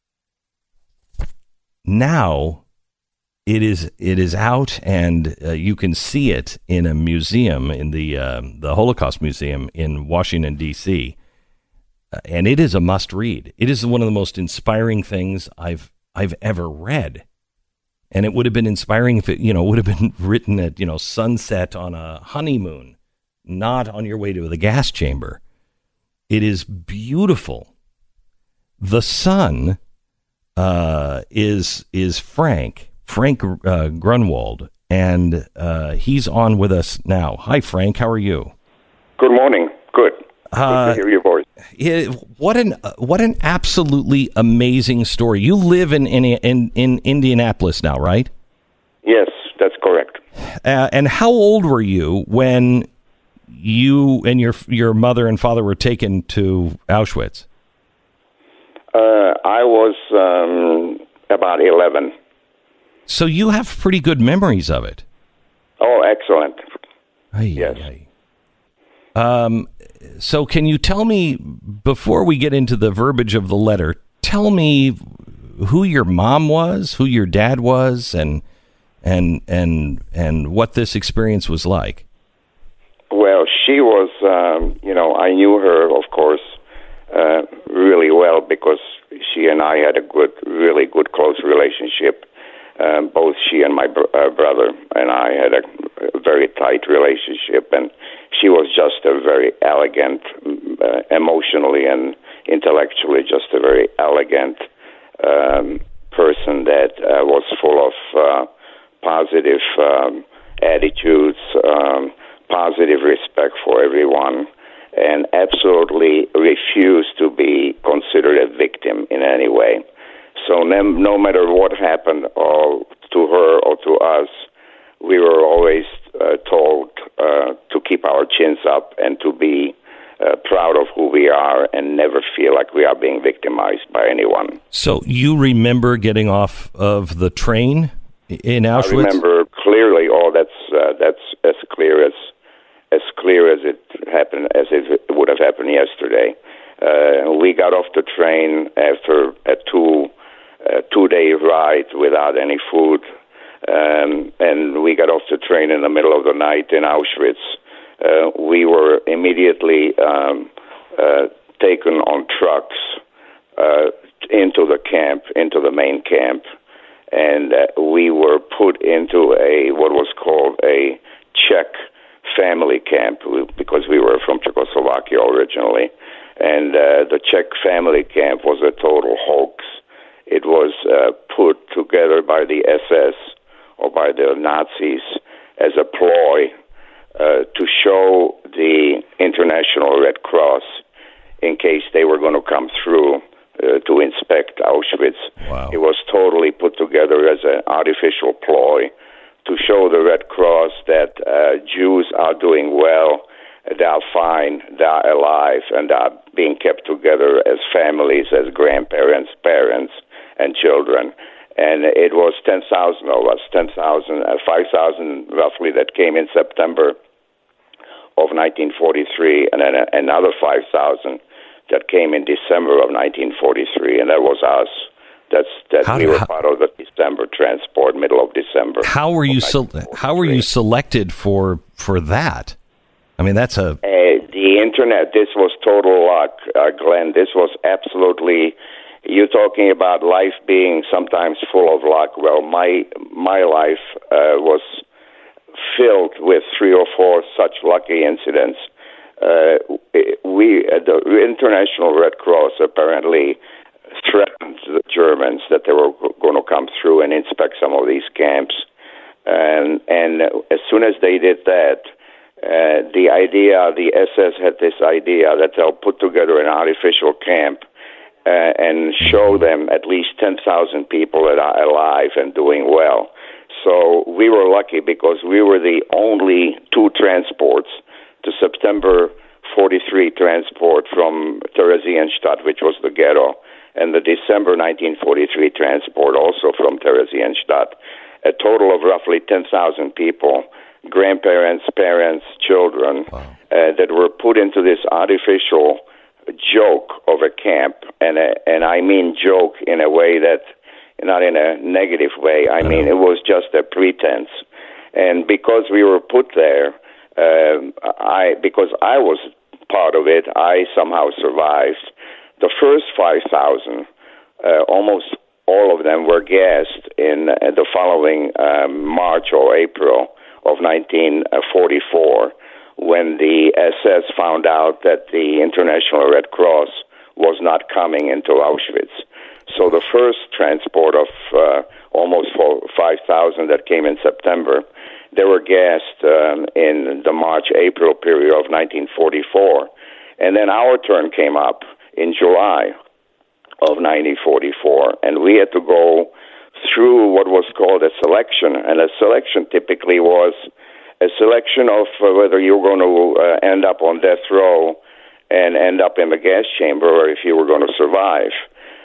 Now it is out, and you can see it in a museum, in the Holocaust Museum in Washington, D.C., and it is a must read. It is one of the most inspiring things I've ever read. And it would have been inspiring if it would have been written at sunset on a honeymoon, not on your way to the gas chamber. It is beautiful. The son is Frank Grunwald, and he's on with us now. Hi, Frank. How are you? Good morning. Good. Good to hear your voice. What an absolutely amazing story. You live in Indianapolis now, right? Yes, that's correct. And how old were you when you and your mother and father were taken to Auschwitz? I was about 11. So you have pretty good memories of it. Oh, excellent. Yes. So can you tell me, before we get into the verbiage of the letter, tell me who your mom was, who your dad was, and what this experience was like? Well, she was, I knew her, of course, really well because she and I had a really good, close relationship. Both she and my brother and I had a very tight relationship, and she was just a very elegant, emotionally and intellectually, just a very elegant person that was full of positive attitudes, positive respect for everyone, and absolutely refused to be considered a victim in any way. So no matter what happened to her or to us, we were always told to keep our chins up and to be proud of who we are and never feel like we are being victimized by anyone. So you remember getting off of the train in Auschwitz? I remember clearly. That's as clear as it happened as it would have happened yesterday. We got off the train after a two-day ride without any food, and we got off the train in the middle of the night in Auschwitz. We were immediately taken on trucks into the camp, into the main camp, and we were put into what was called a Czech family camp, because we were from Czechoslovakia originally, and the Czech family camp was a total hoax. It was put together by the SS or by the Nazis as a ploy to show the International Red Cross in case they were going to come through to inspect Auschwitz. Wow. It was totally put together as an artificial ploy to show the Red Cross that Jews are doing well, they are fine, they are alive, and are being kept together as families, as grandparents, parents, and children. And it was 10,000 of us, 5,000 roughly that came in September of 1943, and then another 5,000 that came in December of 1943, and that was us. We were part of the December transport, middle of December. How were you selected for that? I mean, that's the internet. This was total luck, Glenn. This was absolutely. You're talking about life being sometimes full of luck. Well, my life was filled with 3 or 4 such lucky incidents. We at the International Red Cross apparently threatened the Germans that they were going to come through and inspect some of these camps, and as soon as they did that, the SS had this idea that they'll put together an artificial camp and show them at least 10,000 people that are alive and doing well. So we were lucky because we were the only 2 transports, the September 43 transport from Theresienstadt, which was the ghetto, and the December 1943 transport also from Theresienstadt, a total of roughly 10,000 people, grandparents, parents, children, that were put into this artificial joke of a camp, and I mean joke in a way that, not in a negative way, I mean it was just a pretense. And because we were put there, because I was part of it, I somehow survived. The first 5,000, almost all of them were gassed in the following March or April of 1944, when the SS found out that the International Red Cross was not coming into Auschwitz. So the first transport of almost 5,000 that came in September, they were gassed in the March-April period of 1944. And then our turn came up in July of 1944, and we had to go through what was called a selection, and a selection typically was a selection of whether you were going to end up on death row and end up in the gas chamber, or if you were going to survive.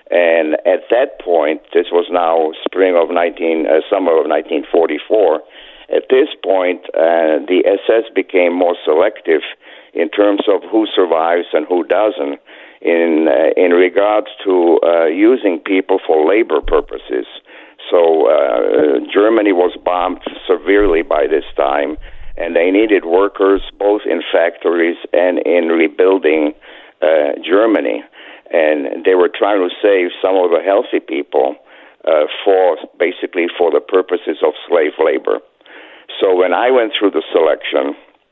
And at that point, this was now summer of 1944. At this point, the SS became more selective in terms of who survives and who doesn't, in regards to using people for labor purposes. So Germany was bombed severely by this time, and they needed workers both in factories and in rebuilding Germany. And they were trying to save some of the healthy people for the purposes of slave labor. So when I went through the selection,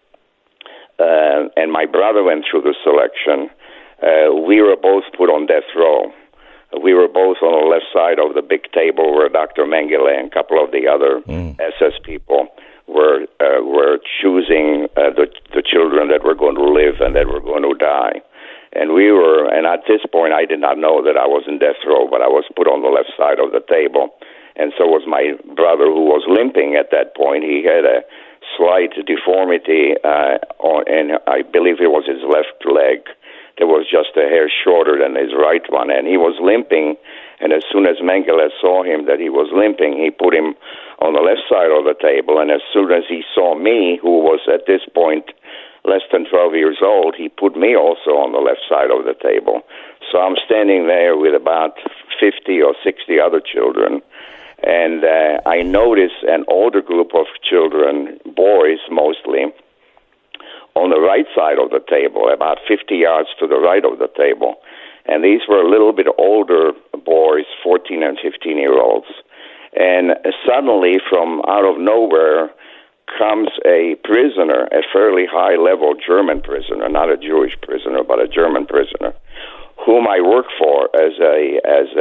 and my brother went through the selection, we were both put on death row. We were both on the left side of the big table where Dr. Mengele and a couple of the other SS people were choosing the children that were going to live and that were going to die. And at this point, I did not know that I was in death row, but I was put on the left side of the table. And so was my brother, who was limping at that point. He had a slight deformity, and I believe it was his left leg that was just a hair shorter than his right one. And he was limping, and as soon as Mengele saw him that he was limping, he put him on the left side of the table. And as soon as he saw me, who was at this point less than 12 years old, he put me also on the left side of the table. So I'm standing there with about 50 or 60 other children, and I notice an older group of children, boys mostly, on the right side of the table, about 50 yards to the right of the table. And these were a little bit older boys, 14 and 15-year-olds. And suddenly, from out of nowhere, comes a prisoner, a fairly high-level German prisoner, not a Jewish prisoner, but a German prisoner, whom I worked for as a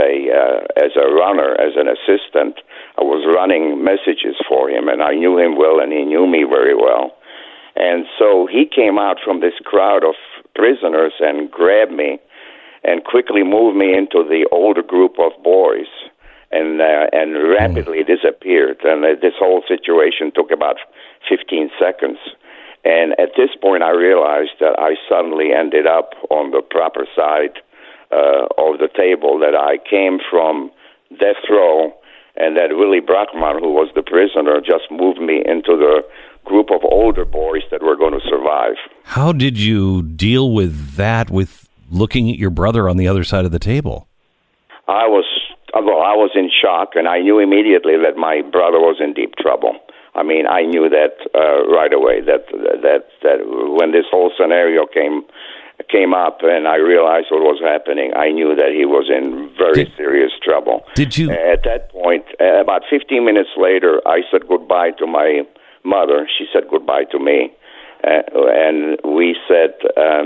runner, as an assistant. I was running messages for him, and I knew him well, and he knew me very well. And so he came out from this crowd of prisoners and grabbed me and quickly moved me into the older group of boys, and rapidly disappeared. And this whole situation took about 15 seconds. And at this point, I realized that I suddenly ended up on the proper side of the table, that I came from death row, and that Willy Brackmann, who was the prisoner, just moved me into the group of older boys that were going to survive. How did you deal with that, with looking at your brother on the other side of the table? I was in shock, and I knew immediately that my brother was in deep trouble. I mean, I knew that right away, that when this whole scenario came up and I realized what was happening, I knew that he was in very serious trouble. Did you? At that point, about 15 minutes later, I said goodbye to my mother. She said goodbye to me, and we said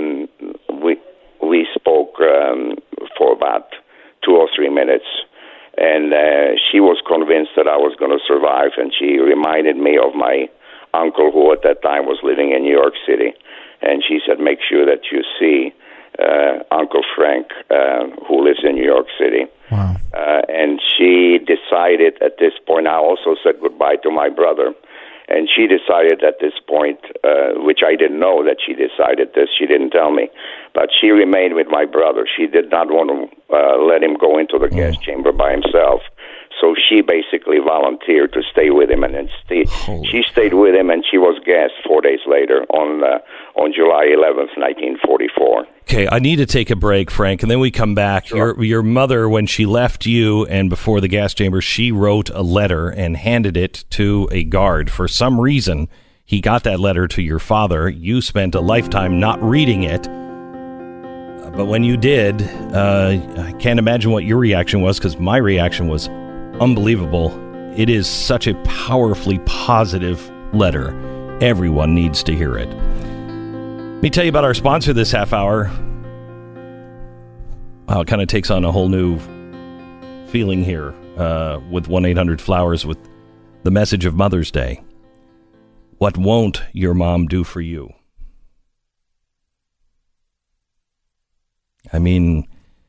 we spoke for about 2 or 3 minutes. And she was convinced that I was going to survive, and she reminded me of my uncle, who at that time was living in New York City. And she said, make sure that you see Uncle Frank, who lives in New York City. Wow. And she decided at this point, I also said goodbye to my brother. And she decided at this point, which I didn't know that she decided this, she didn't tell me, but she remained with my brother. She did not want to let him go into the gas chamber by himself. So she basically volunteered to stay with him, and then she stayed with him, and she was gassed 4 days later on July 11th, 1944. Okay, I need to take a break, Frank, and then we come back. Sure. Your mother, when she left you and before the gas chamber, she wrote a letter and handed it to a guard. For some reason, he got that letter to your father. You spent a lifetime not reading it. But when you did, I can't imagine what your reaction was, because my reaction was unbelievable. It is such a powerfully positive letter. Everyone needs to hear it. Let me tell you about our sponsor this half hour. Wow, it kind of takes on a whole new feeling here with 1-800-Flowers, with the message of Mother's Day. What won't your mom do for you? I mean,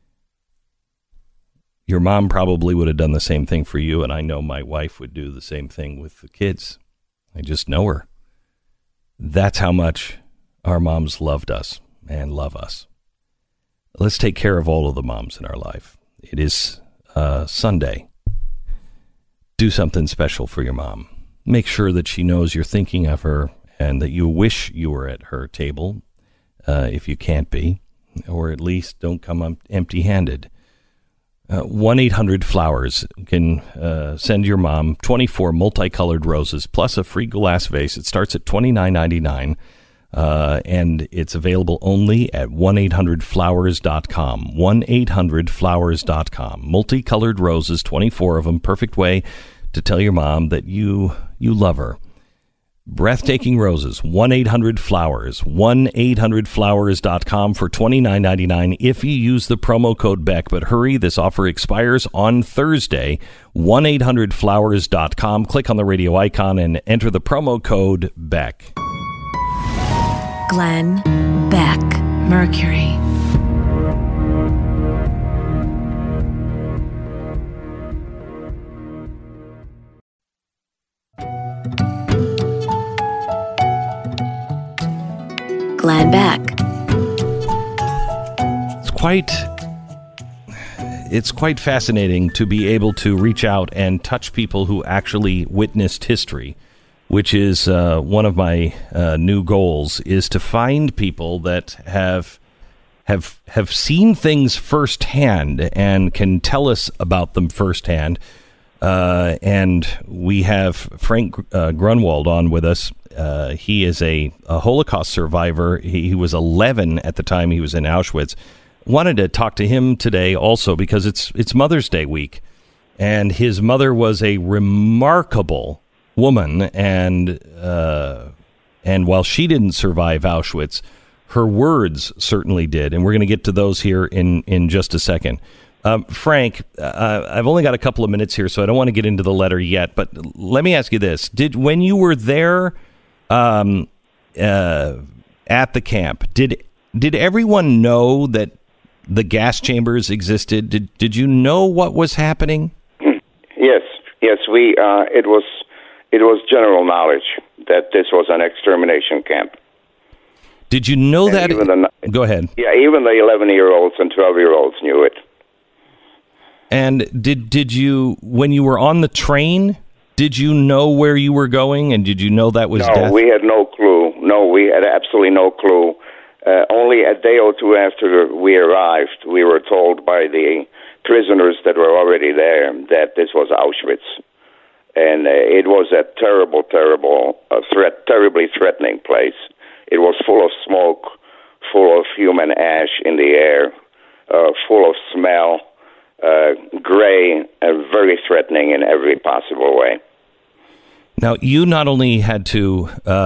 your mom probably would have done the same thing for you, and I know my wife would do the same thing with the kids. I just know her. That's how much our moms loved us and love us. Let's take care of all of the moms in our life. It is Sunday. Do something special for your mom. Make sure that she knows you're thinking of her and that you wish you were at her table, if you can't be, or at least don't come empty-handed. 1-800-FLOWERS can send your mom 24 multicolored roses plus a free glass vase. It starts at $29.99, and it's available only at 1-800-FLOWERS.com. 1-800-FLOWERS.com. Multicolored roses, 24 of them, perfect way to tell your mom that you love her. Breathtaking roses, 1-800-FLOWERS, 1-800-FLOWERS.com for $29.99 if you use the promo code Beck. But hurry, this offer expires on Thursday. 1-800-FLOWERS.com. Click on the radio icon and enter the promo code Beck. Glenn Beck, Mercury. Glenn Beck. It's quite fascinating to be able to reach out and touch people who actually witnessed history, which is one of my new goals, is to find people that have seen things firsthand and can tell us about them firsthand. And we have Frank Grunwald on with us. He is a Holocaust survivor. He was 11 at the time he was in Auschwitz. Wanted to talk to him today also because it's Mother's Day week, and his mother was a remarkable woman, and while she didn't survive Auschwitz, her words certainly did, and we're going to get to those here in just a second. Frank, I've only got a couple of minutes here, so I don't want to get into the letter yet, but let me ask you this. When you were there at the camp, did everyone know that the gas chambers existed? Did you know what was happening? Yes. We it was general knowledge that this was an extermination camp. Did you know that? Go ahead. Yeah, even the 11-year-olds and 12-year-olds knew it. And did you, when you were on the train, did you know where you were going, and did you know that was death? No, we had no clue. No, we had absolutely no clue. Only a day or two after we arrived, we were told by the prisoners that were already there that this was Auschwitz. And it was a terrible, terribly threatening place. It was full of smoke, full of human ash in the air, full of smell, gray, and very threatening in every possible way. Now, you not only had to,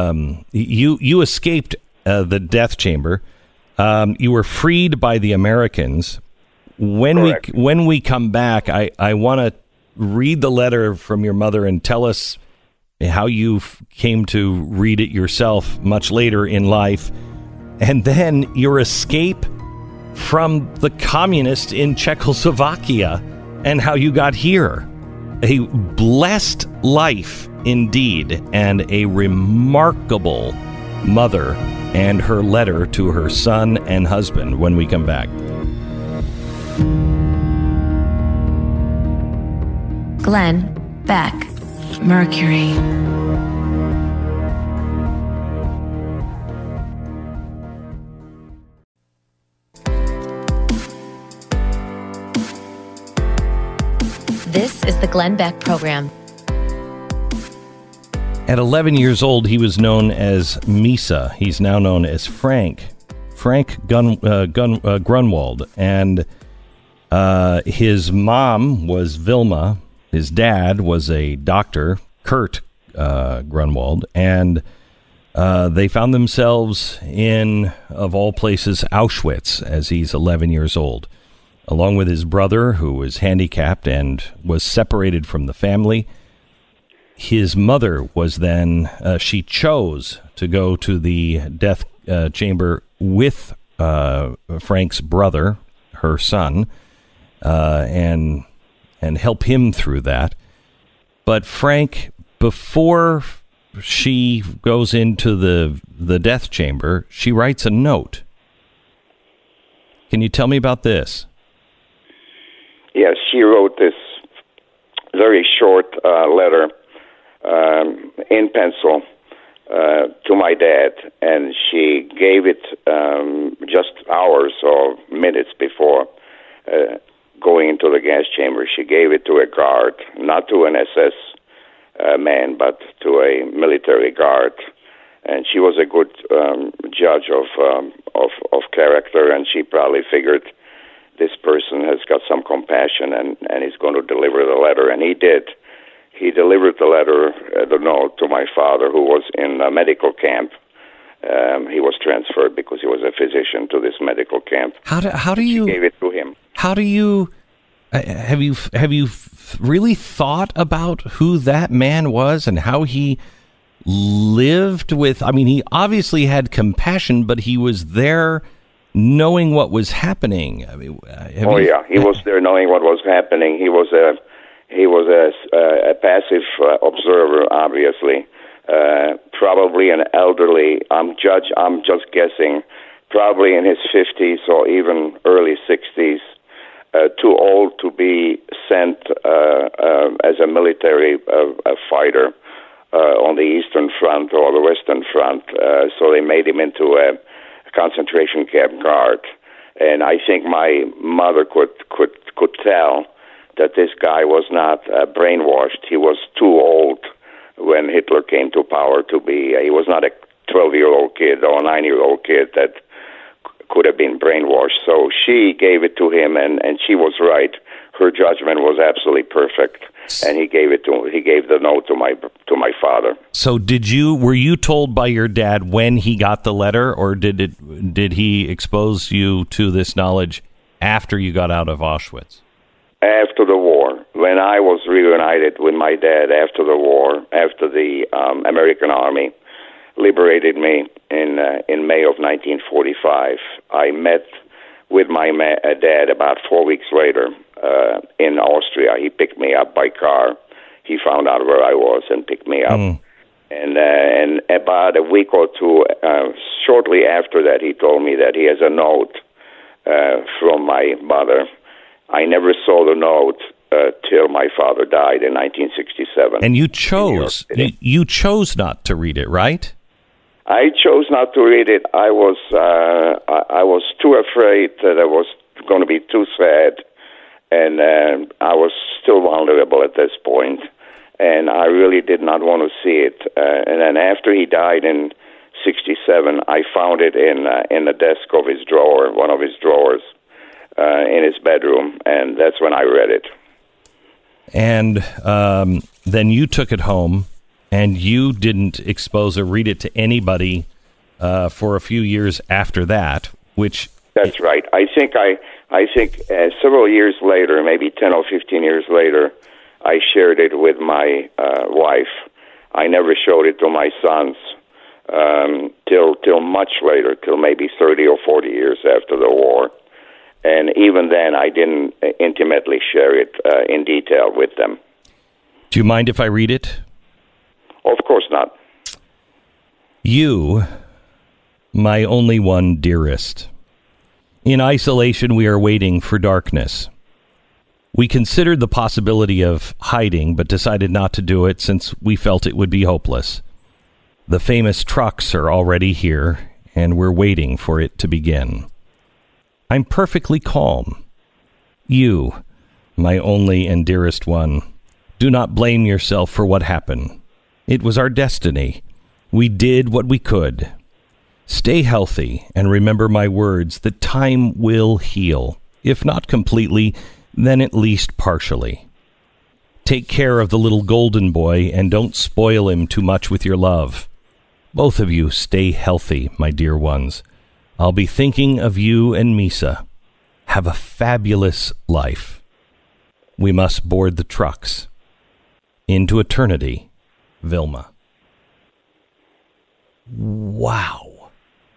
you escaped the death chamber. You were freed by the Americans. Correct. When we come back, I want to read the letter from your mother and tell us how you came to read it yourself much later in life, and then your escape from the communists in Czechoslovakia and how you got here. A blessed life indeed, and a remarkable mother and her letter to her son and husband when we come back. Glenn Beck, Mercury. This is the Glenn Beck Program. At 11 years old, he was known as Misa. He's now known as Frank Grunwald. And his mom was Vilma. His dad was a doctor, Kurt Grunwald. And they found themselves in, of all places, Auschwitz as he's 11 years old, along with his brother, who was handicapped and was separated from the family. His mother was then, she chose to go to the death chamber with Frank's brother, her son, and help him through that. But Frank, before she goes into the death chamber, she writes a note. Can you tell me about this? she wrote this very short letter in pencil to my dad, and she gave it just hours or minutes before going into the gas chamber. She gave it to a guard, not to an SS man, but to a military guard. And she was a good judge of character, and she probably figured this person has got some compassion and is going to deliver the letter. And he did. He delivered the letter, the note, to my father, who was in a medical camp. He was transferred because he was a physician to this medical camp. How do you she gave it to him? How do you have you really thought about who that man was and how he lived with? I mean, he obviously had compassion, but he was there knowing what was happening. I mean, he was there knowing what was happening. He was a passive observer, obviously. Probably an elderly. I'm just guessing. Probably in his 50s or even early 60s. Too old to be sent as a military fighter on the Eastern Front or the Western Front. So they made him into a concentration camp guard. And I think my mother could tell that this guy was not brainwashed. He was too old when Hitler came to power to be. He was not a 12-year-old kid or a 9-year-old kid that could have been brainwashed. So she gave it to him, and she was right. Her judgment was absolutely perfect, and he gave the note to my father. So were you told by your dad when he got the letter, or did he expose you to this knowledge after you got out of Auschwitz? After the war, when I was reunited with my dad after the war, after the American Army liberated me in May of 1945. I met with my dad about 4 weeks later in Austria. He picked me up by car. He found out where I was and picked me up. And about a week or two shortly after that, he told me that he has a note from my mother. I never saw the note till my father died in 1967. And you chose not to read it, right? I chose not to read it. I was too afraid that it was going to be too sad, and I was still vulnerable at this point, and I really did not want to see it. And then after he died in '67, I found it in the desk of his drawer, one of his drawers, in his bedroom, and that's when I read it. And then you took it home. And you didn't expose or read it to anybody for a few years after that, which... That's right. I think several years later, maybe 10 or 15 years later, I shared it with my wife. I never showed it to my sons till much later, till maybe 30 or 40 years after the war. And even then, I didn't intimately share it in detail with them. Do you mind if I read it? Of course not. You, my only one, dearest. In isolation, we are waiting for darkness. We considered the possibility of hiding, but decided not to do it since we felt it would be hopeless. The famous trucks are already here, and we're waiting for it to begin. I'm perfectly calm. You, my only and dearest one, do not blame yourself for what happened. It was our destiny. We did what we could. Stay healthy and remember my words that time will heal. If not completely, then at least partially. Take care of the little golden boy and don't spoil him too much with your love. Both of you stay healthy, my dear ones. I'll be thinking of you and Misa. Have a fabulous life. We must board the trucks. Into eternity. Vilma. Wow.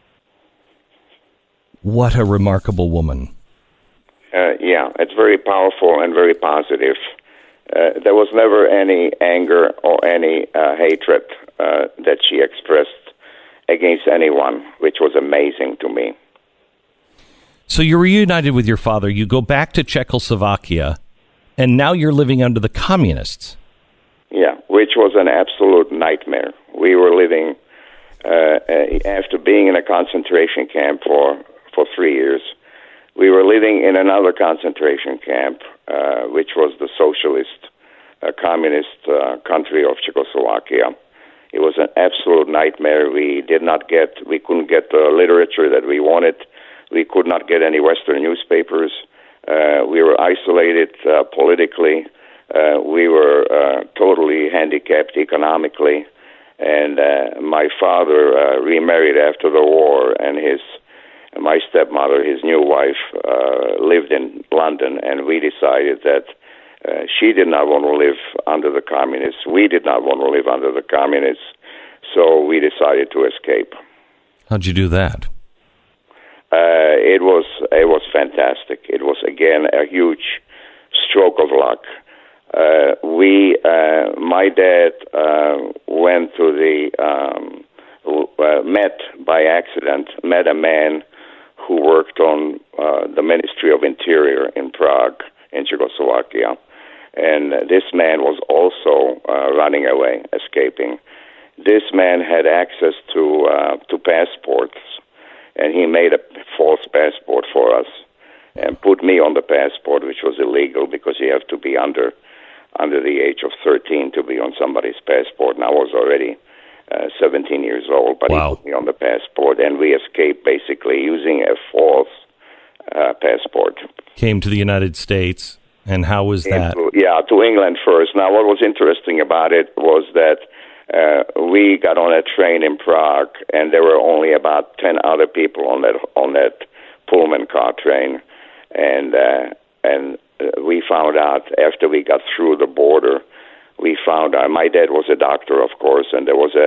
What a remarkable woman. Yeah, it's very powerful and very positive. There was never any anger or any hatred that she expressed against anyone, which was amazing to me. So you're reunited with your father. You go back to Czechoslovakia And now you're living under the communists. Yeah, which was an absolute nightmare. We were living, after being in a concentration camp for 3 years, we were living in another concentration camp, which was the socialist, communist country of Czechoslovakia. It was an absolute nightmare. We couldn't get the literature that we wanted. We could not get any Western newspapers. We were isolated politically. We were totally handicapped economically. And my father remarried after the war, and my stepmother, his new wife, lived in London, and we decided that she did not want to live under the communists. We did not want to live under the communists, so we decided to escape. How'd you do that? It was fantastic. It was, again, a huge stroke of luck. My dad went to met a man who worked on the Ministry of Interior in Prague, in Czechoslovakia. And this man was also running away, escaping. This man had access to passports, and he made a false passport for us and put me on the passport, which was illegal because you have to be under the age of 13 to be on somebody's passport. And I was already 17 years old, but Wow. He put me on the passport, and we escaped basically using a false passport. Came to the United States, and how was that? To England first. Now, what was interesting about it was that we got on a train in Prague, and there were only about 10 other people on that Pullman car train, and we found out after we got through the border. We found out my dad was a doctor, of course, and there was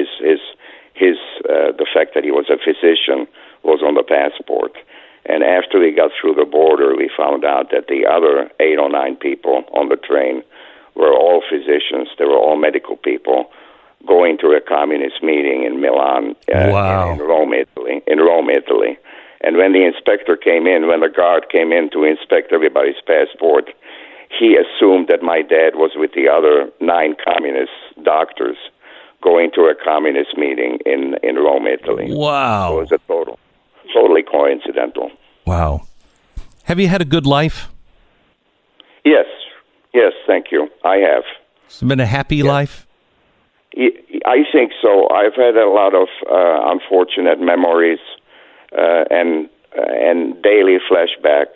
the fact that he was a physician was on the passport. And after we got through the border, we found out that the other 8 or 9 people on the train were all physicians. They were all medical people going to a communist meeting in Milan, Wow. in Rome, Italy. And when the inspector came in, when the guard came in to inspect everybody's passport, he assumed that my dad was with the other 9 communist doctors going to a communist meeting in Rome, Italy. Wow. So it was totally coincidental. Wow. Have you had a good life? Yes, thank you. I have. It's been a happy life? I think so. I've had a lot of unfortunate memories and daily flashbacks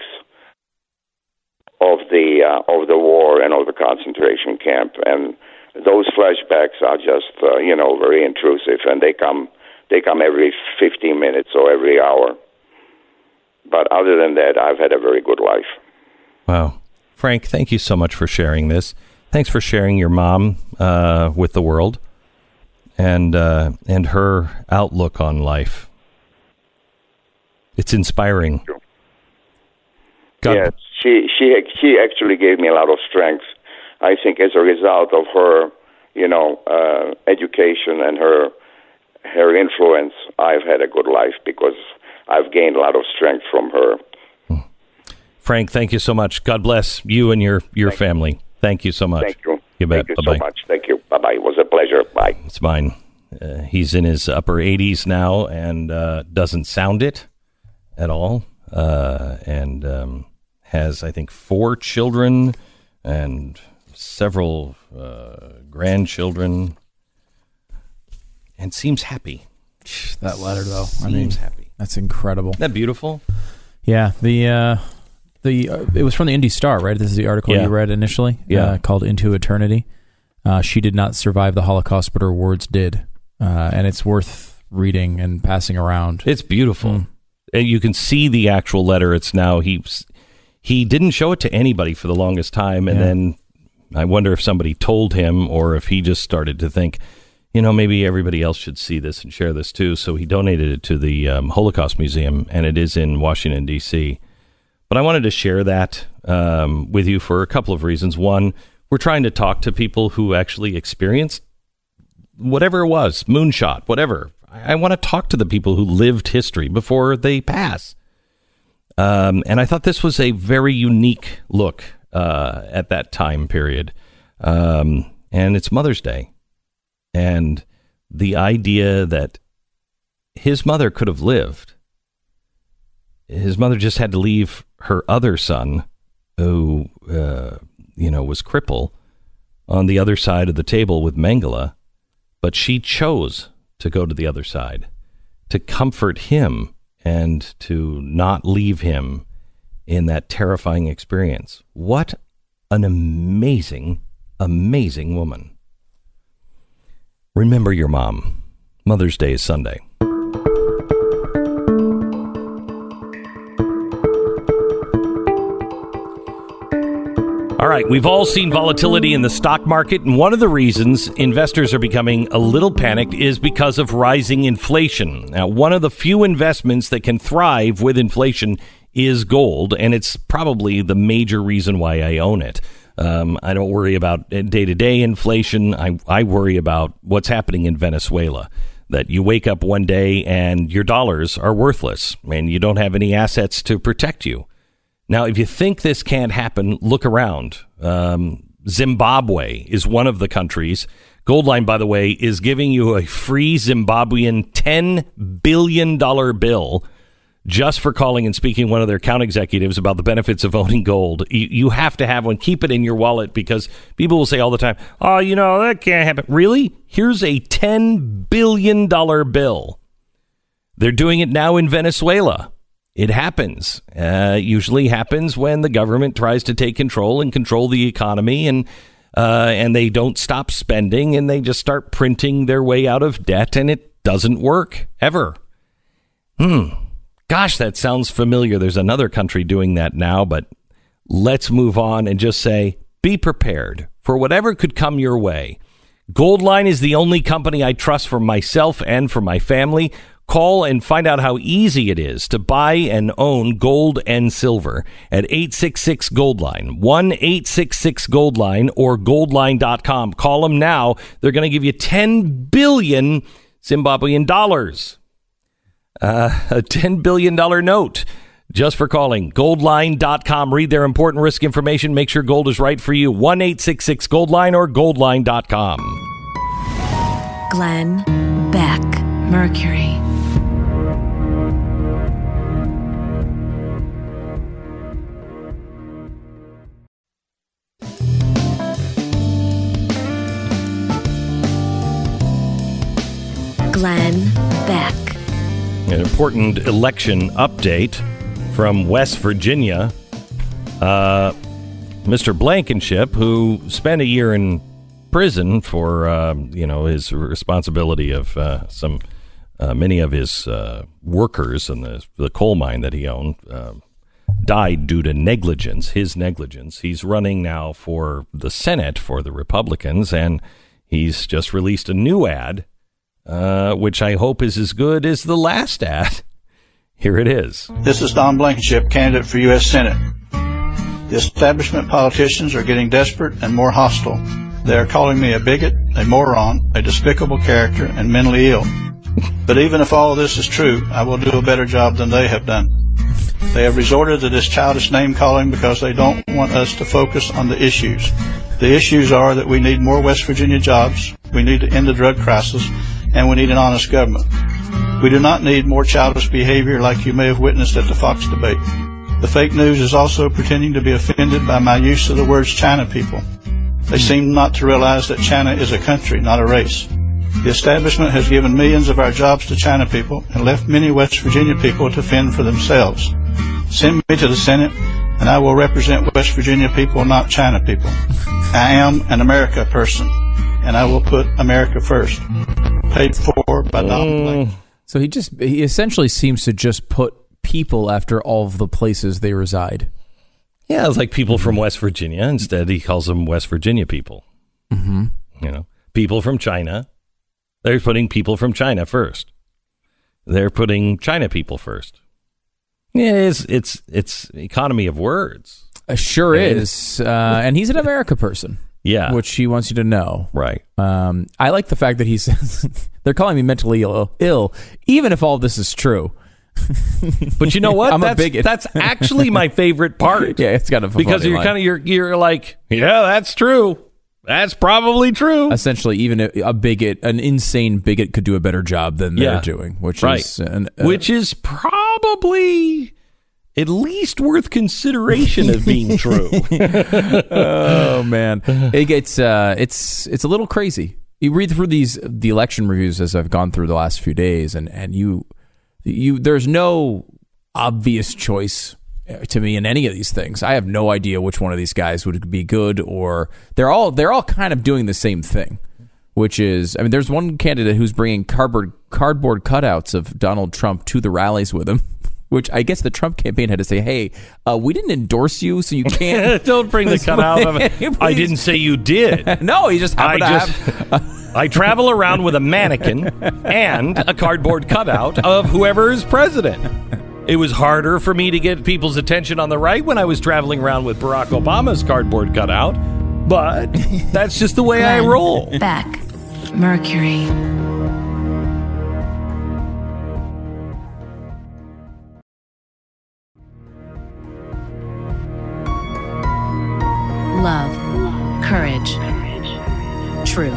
of the war and of the concentration camp, and those flashbacks are just very intrusive, and they come every 15 minutes or every hour. But other than that, I've had a very good life. Wow. Frank, thank you so much for sharing this. Thanks for sharing your mom with the world and her outlook on life. It's inspiring. Yes, she actually gave me a lot of strength. I think as a result of her, education and her influence, I've had a good life because I've gained a lot of strength from her. Frank, thank you so much. God bless you and your family. Thank you so much. Thank you. You bet. Thank you so much. Thank you. Bye-bye. It was a pleasure. Bye. It's mine. He's in his upper 80s now and doesn't sound it at all. And has, I think, 4 children and several grandchildren, and seems happy. That letter, though, Seems happy. That's incredible. Isn't that beautiful? Yeah, it was from the Indy Star, right? This is the article you read initially, called Into Eternity. She did not survive the Holocaust, but her words did, and it's worth reading and passing around. It's beautiful. And you can see the actual letter. It's now he didn't show it to anybody for the longest time, and then I wonder if somebody told him or if he just started to think, maybe everybody else should see this and share this too. So he donated it to the Holocaust Museum, and it is in Washington, D.C. But I wanted to share that with you for a couple of reasons. One, we're trying to talk to people who actually experienced whatever it was, moonshot, whatever. I want to talk to the people who lived history before they pass. And I thought this was a very unique look at that time period. And it's Mother's Day. And the idea that his mother could have lived, his mother just had to leave her other son, who, was crippled, on the other side of the table with Mengele. But she chose to go to the other side, to comfort him and to not leave him in that terrifying experience. What an amazing, amazing woman. Remember your mom. Mother's Day is Sunday. All right, we've all seen volatility in the stock market, and one of the reasons investors are becoming a little panicked is because of rising inflation. Now, one of the few investments that can thrive with inflation is gold, and it's probably the major reason why I own it. I don't worry about day-to-day inflation. I worry about what's happening in Venezuela, that you wake up one day and your dollars are worthless and you don't have any assets to protect you. Now, if you think this can't happen, look around. Zimbabwe is one of the countries. Goldline, by the way, is giving you a free Zimbabwean $10 billion bill just for calling and speaking to one of their account executives about the benefits of owning gold. You have to have one. Keep it in your wallet, because people will say all the time, oh, that can't happen. Really? Here's a $10 billion bill. They're doing it now in Venezuela. It happens. Usually happens when the government tries to take control and control the economy, and they don't stop spending, and they just start printing their way out of debt, and it doesn't work ever. Gosh, that sounds familiar. There's another country doing that now, but let's move on and just say, be prepared for whatever could come your way. Goldline is the only company I trust for myself and for my family. Call and find out how easy it is to buy and own gold and silver at 866-GOLDLINE, 1-866-GOLDLINE, or goldline.com. Call them now. They're going to give you 10 billion Zimbabwean dollars. A $10 billion note just for calling. Goldline.com. Read their important risk information. Make sure gold is right for you. 1-866-GOLDLINE or goldline.com. Glenn Beck, Mercury. Glenn Beck. An important election update from West Virginia. Mr. Blankenship, who spent a year in prison for, his responsibility of many of his workers in the coal mine that he owned, died due to negligence, his negligence. He's running now for the Senate for the Republicans, and he's just released a new ad, which I hope is as good as the last ad. Here it is. This is Don Blankenship, candidate for U.S. Senate. The establishment politicians are getting desperate and more hostile. They are calling me a bigot, a moron, a despicable character, and mentally ill. But even if all of this is true, I will do a better job than they have done. They have resorted to this childish name-calling because they don't want us to focus on the issues. The issues are that we need more West Virginia jobs, we need to end the drug crisis, and we need an honest government. We do not need more childish behavior like you may have witnessed at the Fox debate. The fake news is also pretending to be offended by my use of the words China people. They seem not to realize that China is a country, not a race. The establishment has given millions of our jobs to China people and left many West Virginia people to fend for themselves. Send me to the Senate, and I will represent West Virginia people, not China people. I am an America person, and I will put America first. Paid for by Don Blank. So he essentially seems to just put people after all of the places they reside. Yeah, it's like people from West Virginia. Instead, he calls them West Virginia people. Mm-hmm. People from China. They're putting people from China first. They're putting China people first. Yeah, it's economy of words. Sure is. And he's an America person. Yeah. Which he wants you to know. Right. I like the fact that he says, they're calling me mentally ill, even if all this is true. But you know what? I'm a bigot. That's actually my favorite part. Yeah, it's kind of a because funny you're line. kind of you're like, yeah, that's true. That's probably true. Essentially, even a bigot, an insane bigot, could do a better job than they're doing, which is probably at least worth consideration of being true. Oh man, it's a little crazy. You read through the election reviews as I've gone through the last few days, and you there's no obvious choice to me in any of these things. I have no idea which one of these guys would be good, or they're all kind of doing the same thing, which is, I mean, there's one candidate who's bringing cardboard cutouts of Donald Trump to the rallies with him, which I guess the Trump campaign had to say, hey, we didn't endorse you, so you can't. Don't bring the cutout of it. I didn't say you did. No, he just happened to have... I travel around with a mannequin and a cardboard cutout of whoever is president. It was harder for me to get people's attention on the right when I was traveling around with Barack Obama's cardboard cutout, but that's just the way I roll. Beck, Mercury. Love, courage, truth.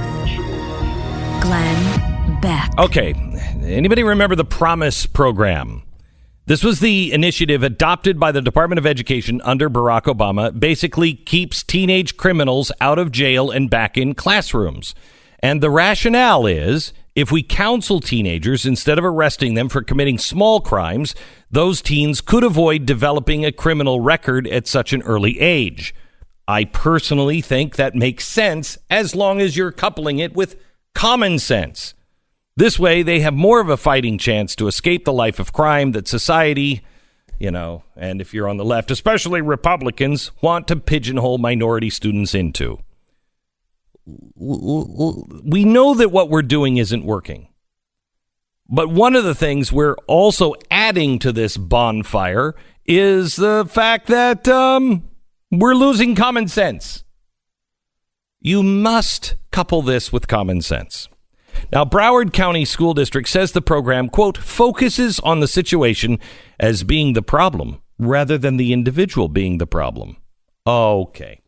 Glenn Beck. Okay, anybody remember the Promise program? This was the initiative adopted by the Department of Education under Barack Obama. Basically keeps teenage criminals out of jail and back in classrooms. And the rationale is, if we counsel teenagers instead of arresting them for committing small crimes, those teens could avoid developing a criminal record at such an early age. I personally think that makes sense as long as you're coupling it with common sense. This way, they have more of a fighting chance to escape the life of crime that society, and if you're on the left, especially Republicans, want to pigeonhole minority students into. We know that what we're doing isn't working. But one of the things we're also adding to this bonfire is the fact that we're losing common sense. You must couple this with common sense. Now, Broward County School District says the program, quote, focuses on the situation as being the problem rather than the individual being the problem. Okay.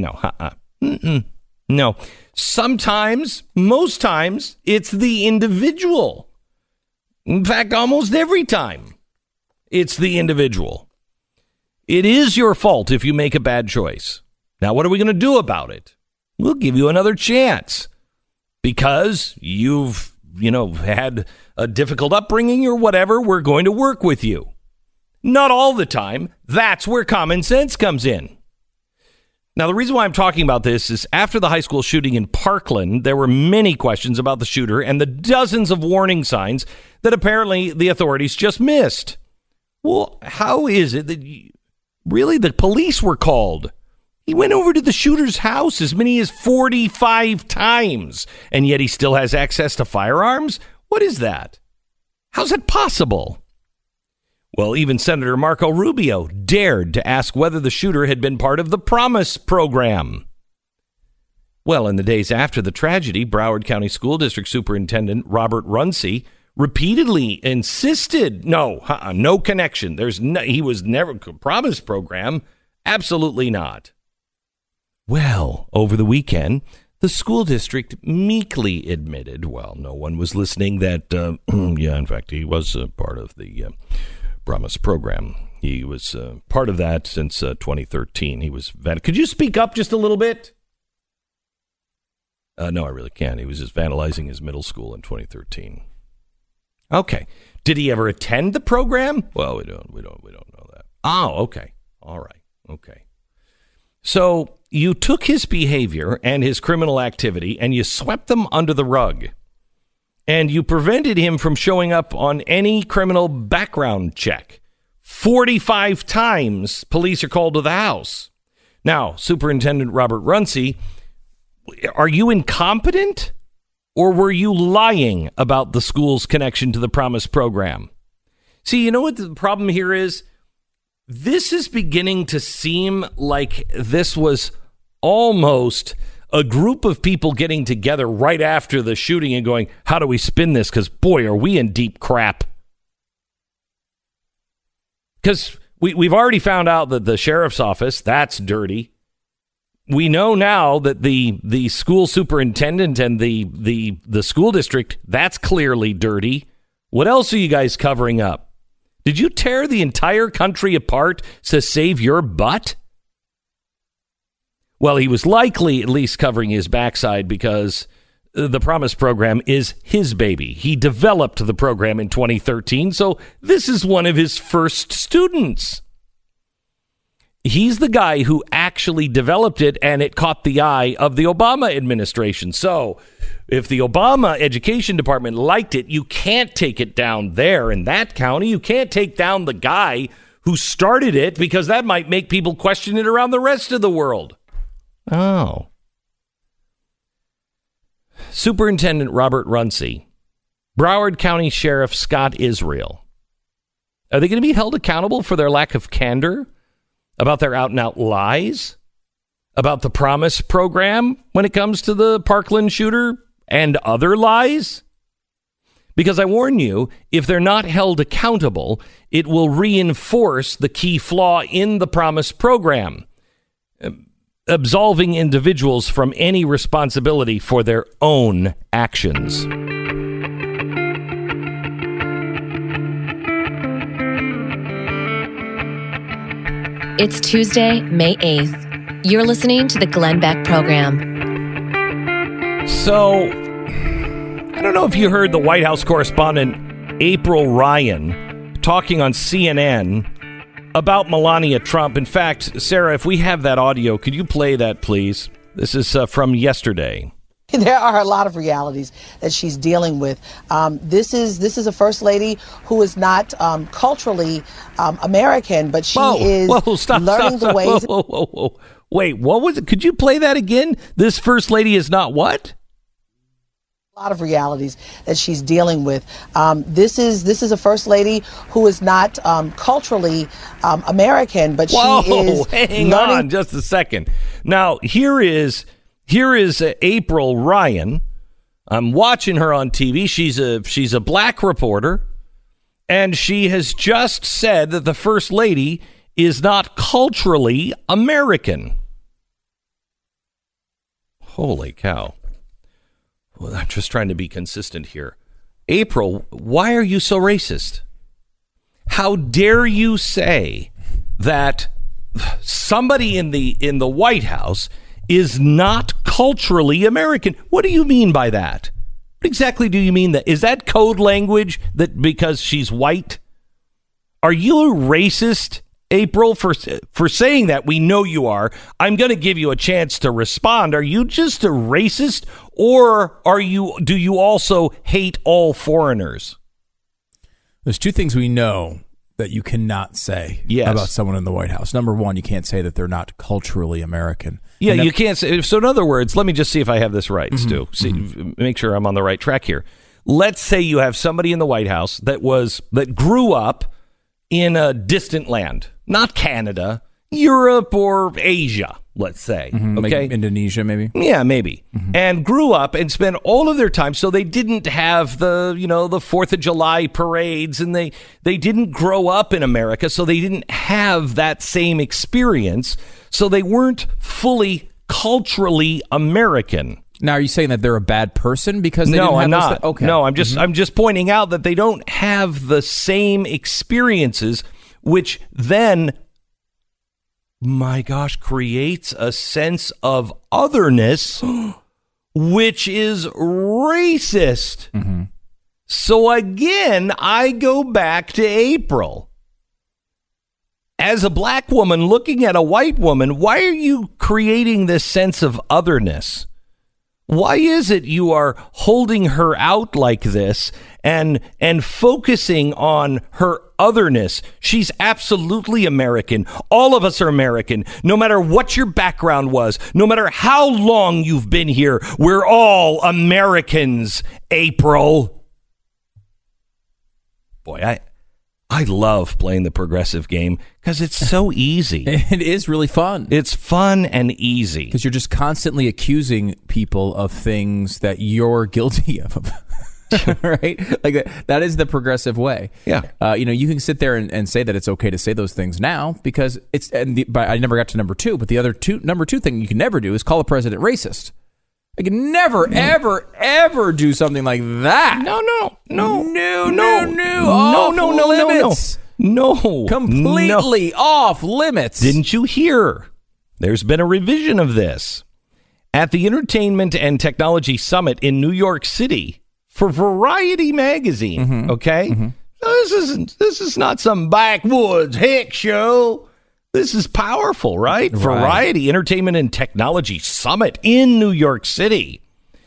No. Sometimes, most times, it's the individual. In fact, almost every time, it's the individual. It is your fault if you make a bad choice. Now, what are we going to do about it? We'll give you another chance. Because you've, had a difficult upbringing or whatever, we're going to work with you. Not all the time. That's where common sense comes in. Now, the reason why I'm talking about this is after the high school shooting in Parkland, there were many questions about the shooter and the dozens of warning signs that apparently the authorities just missed. Well, how is it that really the police were called? He went over to the shooter's house as many as 45 times, and yet he still has access to firearms? What is that? How's that possible? Well, even Senator Marco Rubio dared to ask whether the shooter had been part of the Promise program. Well, in the days after the tragedy, Broward County School District Superintendent Robert Runcie repeatedly insisted, no connection. He was never Promise program. Absolutely not. Well, over the weekend, the school district meekly admitted, while no one was listening, that, in fact, he was part of the Promise program. He was part of that since 2013. He was Could you speak up just a little bit? No, I really can't. He was just vandalizing his middle school in 2013. Okay. Did he ever attend the program? Well, we don't know that. Oh, okay. All right. Okay. So you took his behavior and his criminal activity and you swept them under the rug. And you prevented him from showing up on any criminal background check. 45 times police are called to the house. Now, Superintendent Robert Runcie, are you incompetent? Or were you lying about the school's connection to the Promise program? See, you know what the problem here is? This is beginning to seem like this was almost a group of people getting together right after the shooting and going, how do we spin this? Because, boy, are we in deep crap. Because we've already found out that the sheriff's office, that's dirty. We know now that the school superintendent and the school district, that's clearly dirty. What else are you guys covering up? Did you tear the entire country apart to save your butt? Well, he was likely at least covering his backside because the Promise program is his baby. He developed the program in 2013, so this is one of his first students. He's the guy who actually developed it, and it caught the eye of the Obama administration. So if the Obama education department liked it, you can't take it down there in that county. You can't take down the guy who started it because that might make people question it around the rest of the world. Oh. Superintendent Robert Runcie, Broward County Sheriff Scott Israel. Are they going to be held accountable for their lack of candor? About their out-and-out lies? About the Promise program when it comes to the Parkland shooter and other lies? Because I warn you, if they're not held accountable, it will reinforce the key flaw in the Promise program, absolving individuals from any responsibility for their own actions. It's Tuesday, May 8th. You're listening to the Glenn Beck Program. So, I don't know if you heard the White House correspondent April Ryan talking on CNN about Melania Trump. In fact, Sarah, if we have that audio, could you play that, please? This is from yesterday. There are a lot of realities that she's dealing with. This is a first lady who is not culturally American, but she is learning the ways. Whoa. Wait, what was it? Could you play that again? This first lady is not what? A lot of realities that she's dealing with. This is a first lady who is not culturally American, but she is. Hang on just a second. Now here is April Ryan. I'm watching her on TV. She's a black reporter, and she has just said that the first lady is not culturally American. Holy cow. Well, I'm just trying to be consistent here. April, why are you so racist? How dare you say that somebody in the White House is not culturally American? What do you mean by that? What exactly do you mean? That is that code language that because she's white? Are you a racist, April, for saying that? We know you are. I'm going to give you a chance to respond. Are you just a racist, or do you also hate all foreigners? There's two things we know that you cannot say about someone in the White House. Number one, you can't say that they're not culturally American. Yeah, you can't say. So in other words, let me just see if I have this right, Stu. Make sure I'm on the right track here. Let's say you have somebody in the White House that grew up in a distant land, not Canada, Europe or Asia, let's say. Okay, like Indonesia, maybe. Yeah, maybe. And grew up and spent all of their time. So they didn't have the 4th of July parades, and they didn't grow up in America, so they didn't have that same experience. So they weren't fully culturally American. Now, are you saying that they're a bad person because they didn't have I'm not. Okay. No, I'm just pointing out that they don't have the same experiences, which then, my gosh, creates a sense of otherness, which is racist. So again, I go back to April. As a black woman looking at a white woman, why are you creating this sense of otherness? Why is it you are holding her out like this and focusing on her otherness? She's absolutely American. All of us are American. No matter what your background was, no matter how long you've been here, we're all Americans, April. Boy, I love playing the progressive game because it's so easy. It is really fun. It's fun and easy. Because you're just constantly accusing people of things that you're guilty of. right? Like that is the progressive way. Yeah. You can sit there and say that it's okay to say those things now because but I never got to number two. But the number two thing you can never do is call a president racist. I can never, ever, ever do something like that. No. Completely off limits. Didn't you hear? There's been a revision of this at the Entertainment and Technology Summit in New York City for Variety magazine. Okay? This is not some backwoods hick show. This is powerful, right? Variety Entertainment and Technology Summit in New York City.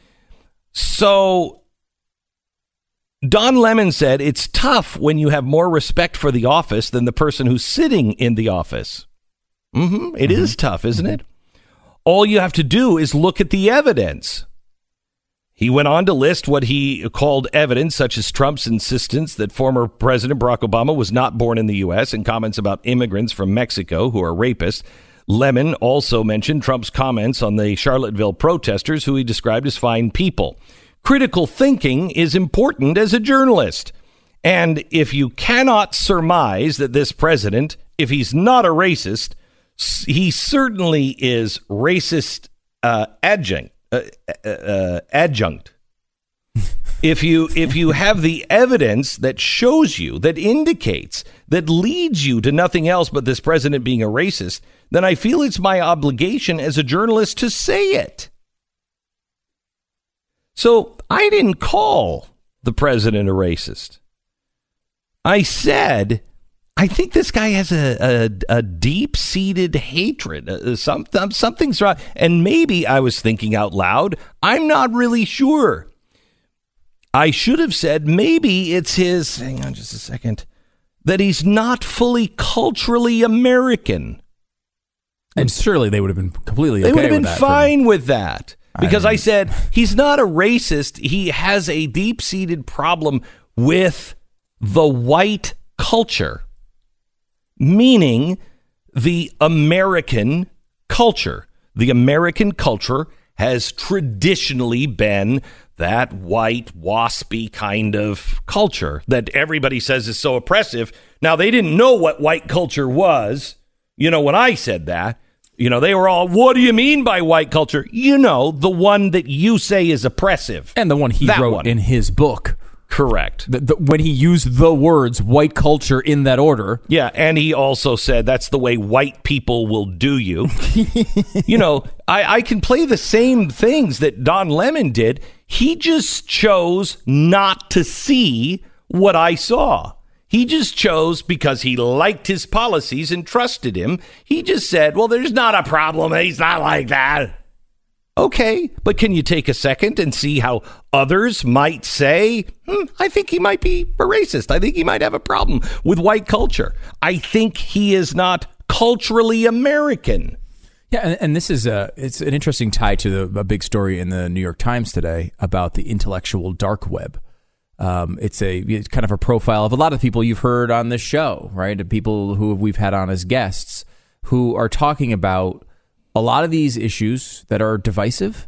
So Don Lemon said it's tough when you have more respect for the office than the person who's sitting in the office. It is tough, isn't it? All you have to do is look at the evidence. He went on to list what he called evidence, such as Trump's insistence that former President Barack Obama was not born in the U.S. and comments about immigrants from Mexico who are rapists. Lemon also mentioned Trump's comments on the Charlottesville protesters, who he described as fine people. Critical thinking is important as a journalist. And if you cannot surmise that this president, if he's not a racist, he certainly is racist adjunct. If you have the evidence that shows you, that indicates, that leads you to nothing else but this president being a racist, then I feel it's my obligation as a journalist to say it. So I didn't call the president a racist. I said, I think this guy has a deep-seated hatred. Something's wrong. And maybe I was thinking out loud. I'm not really sure. I should have said maybe it's his, hang on just a second, that he's not fully culturally American. And surely they would have been completely okay with that. They would have been fine with that. Because I said, he's not a racist. He has a deep-seated problem with the white culture. Meaning the American culture. The American culture has traditionally been that white, waspy kind of culture that everybody says is so oppressive. Now, they didn't know what white culture was. When I said that, they were all, what do you mean by white culture? The one that you say is oppressive. And the one he wrote in his book. Correct. When he used the words white culture in that order. Yeah, and he also said that's the way white people will do you. I can play the same things that Don Lemon did. He just chose not to see what I saw. He just chose because he liked his policies and trusted him. He just said, well, there's not a problem. He's not like that. Okay, but can you take a second and see how others might say, I think he might be a racist. I think he might have a problem with white culture. I think he is not culturally American. Yeah, and this is it's an interesting tie to a big story in the New York Times today about the intellectual dark web. It's kind of a profile of a lot of people you've heard on this show, right? The people who we've had on as guests who are talking about a lot of these issues that are divisive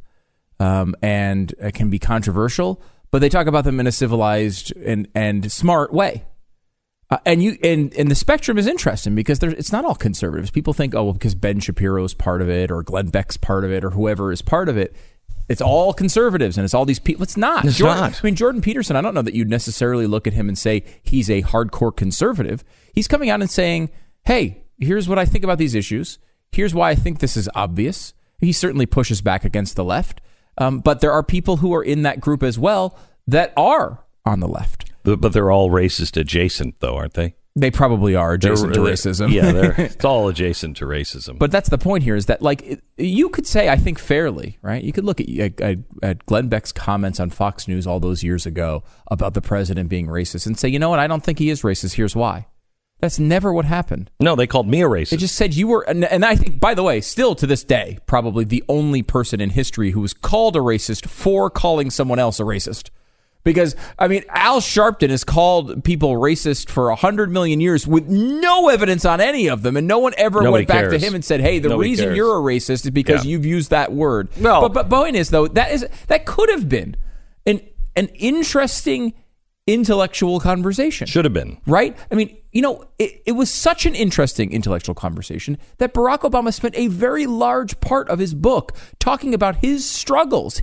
and can be controversial, but they talk about them in a civilized and smart way. And the spectrum is interesting because it's not all conservatives. People think, because Ben Shapiro is part of it or Glenn Beck's part of it or whoever is part of it, it's all conservatives and it's all these people. It's not. It's not. Jordan Peterson, I don't know that you'd necessarily look at him and say he's a hardcore conservative. He's coming out and saying, hey, here's what I think about these issues. Here's why I think this is obvious. He certainly pushes back against the left. But there are people who are in that group as well that are on the left. But they're all racist adjacent, though, aren't they? They probably are adjacent to racism. Yeah, it's all adjacent to racism. But that's the point here is that, you could say, I think fairly, right? You could look at Glenn Beck's comments on Fox News all those years ago about the president being racist and say, you know what, I don't think he is racist. Here's why. That's never what happened. No, they called me a racist. They just said you were, and I think, by the way, still to this day, probably the only person in history who was called a racist for calling someone else a racist. Because, Al Sharpton has called people racist for 100 million years with no evidence on any of them, and no one ever went back to him and said, hey, the reason you're a racist is because you've used that word. No. But point is, though, that could have been an interesting intellectual conversation. Should have been. Right? I mean, it was such an interesting intellectual conversation that Barack Obama spent a very large part of his book talking about his struggles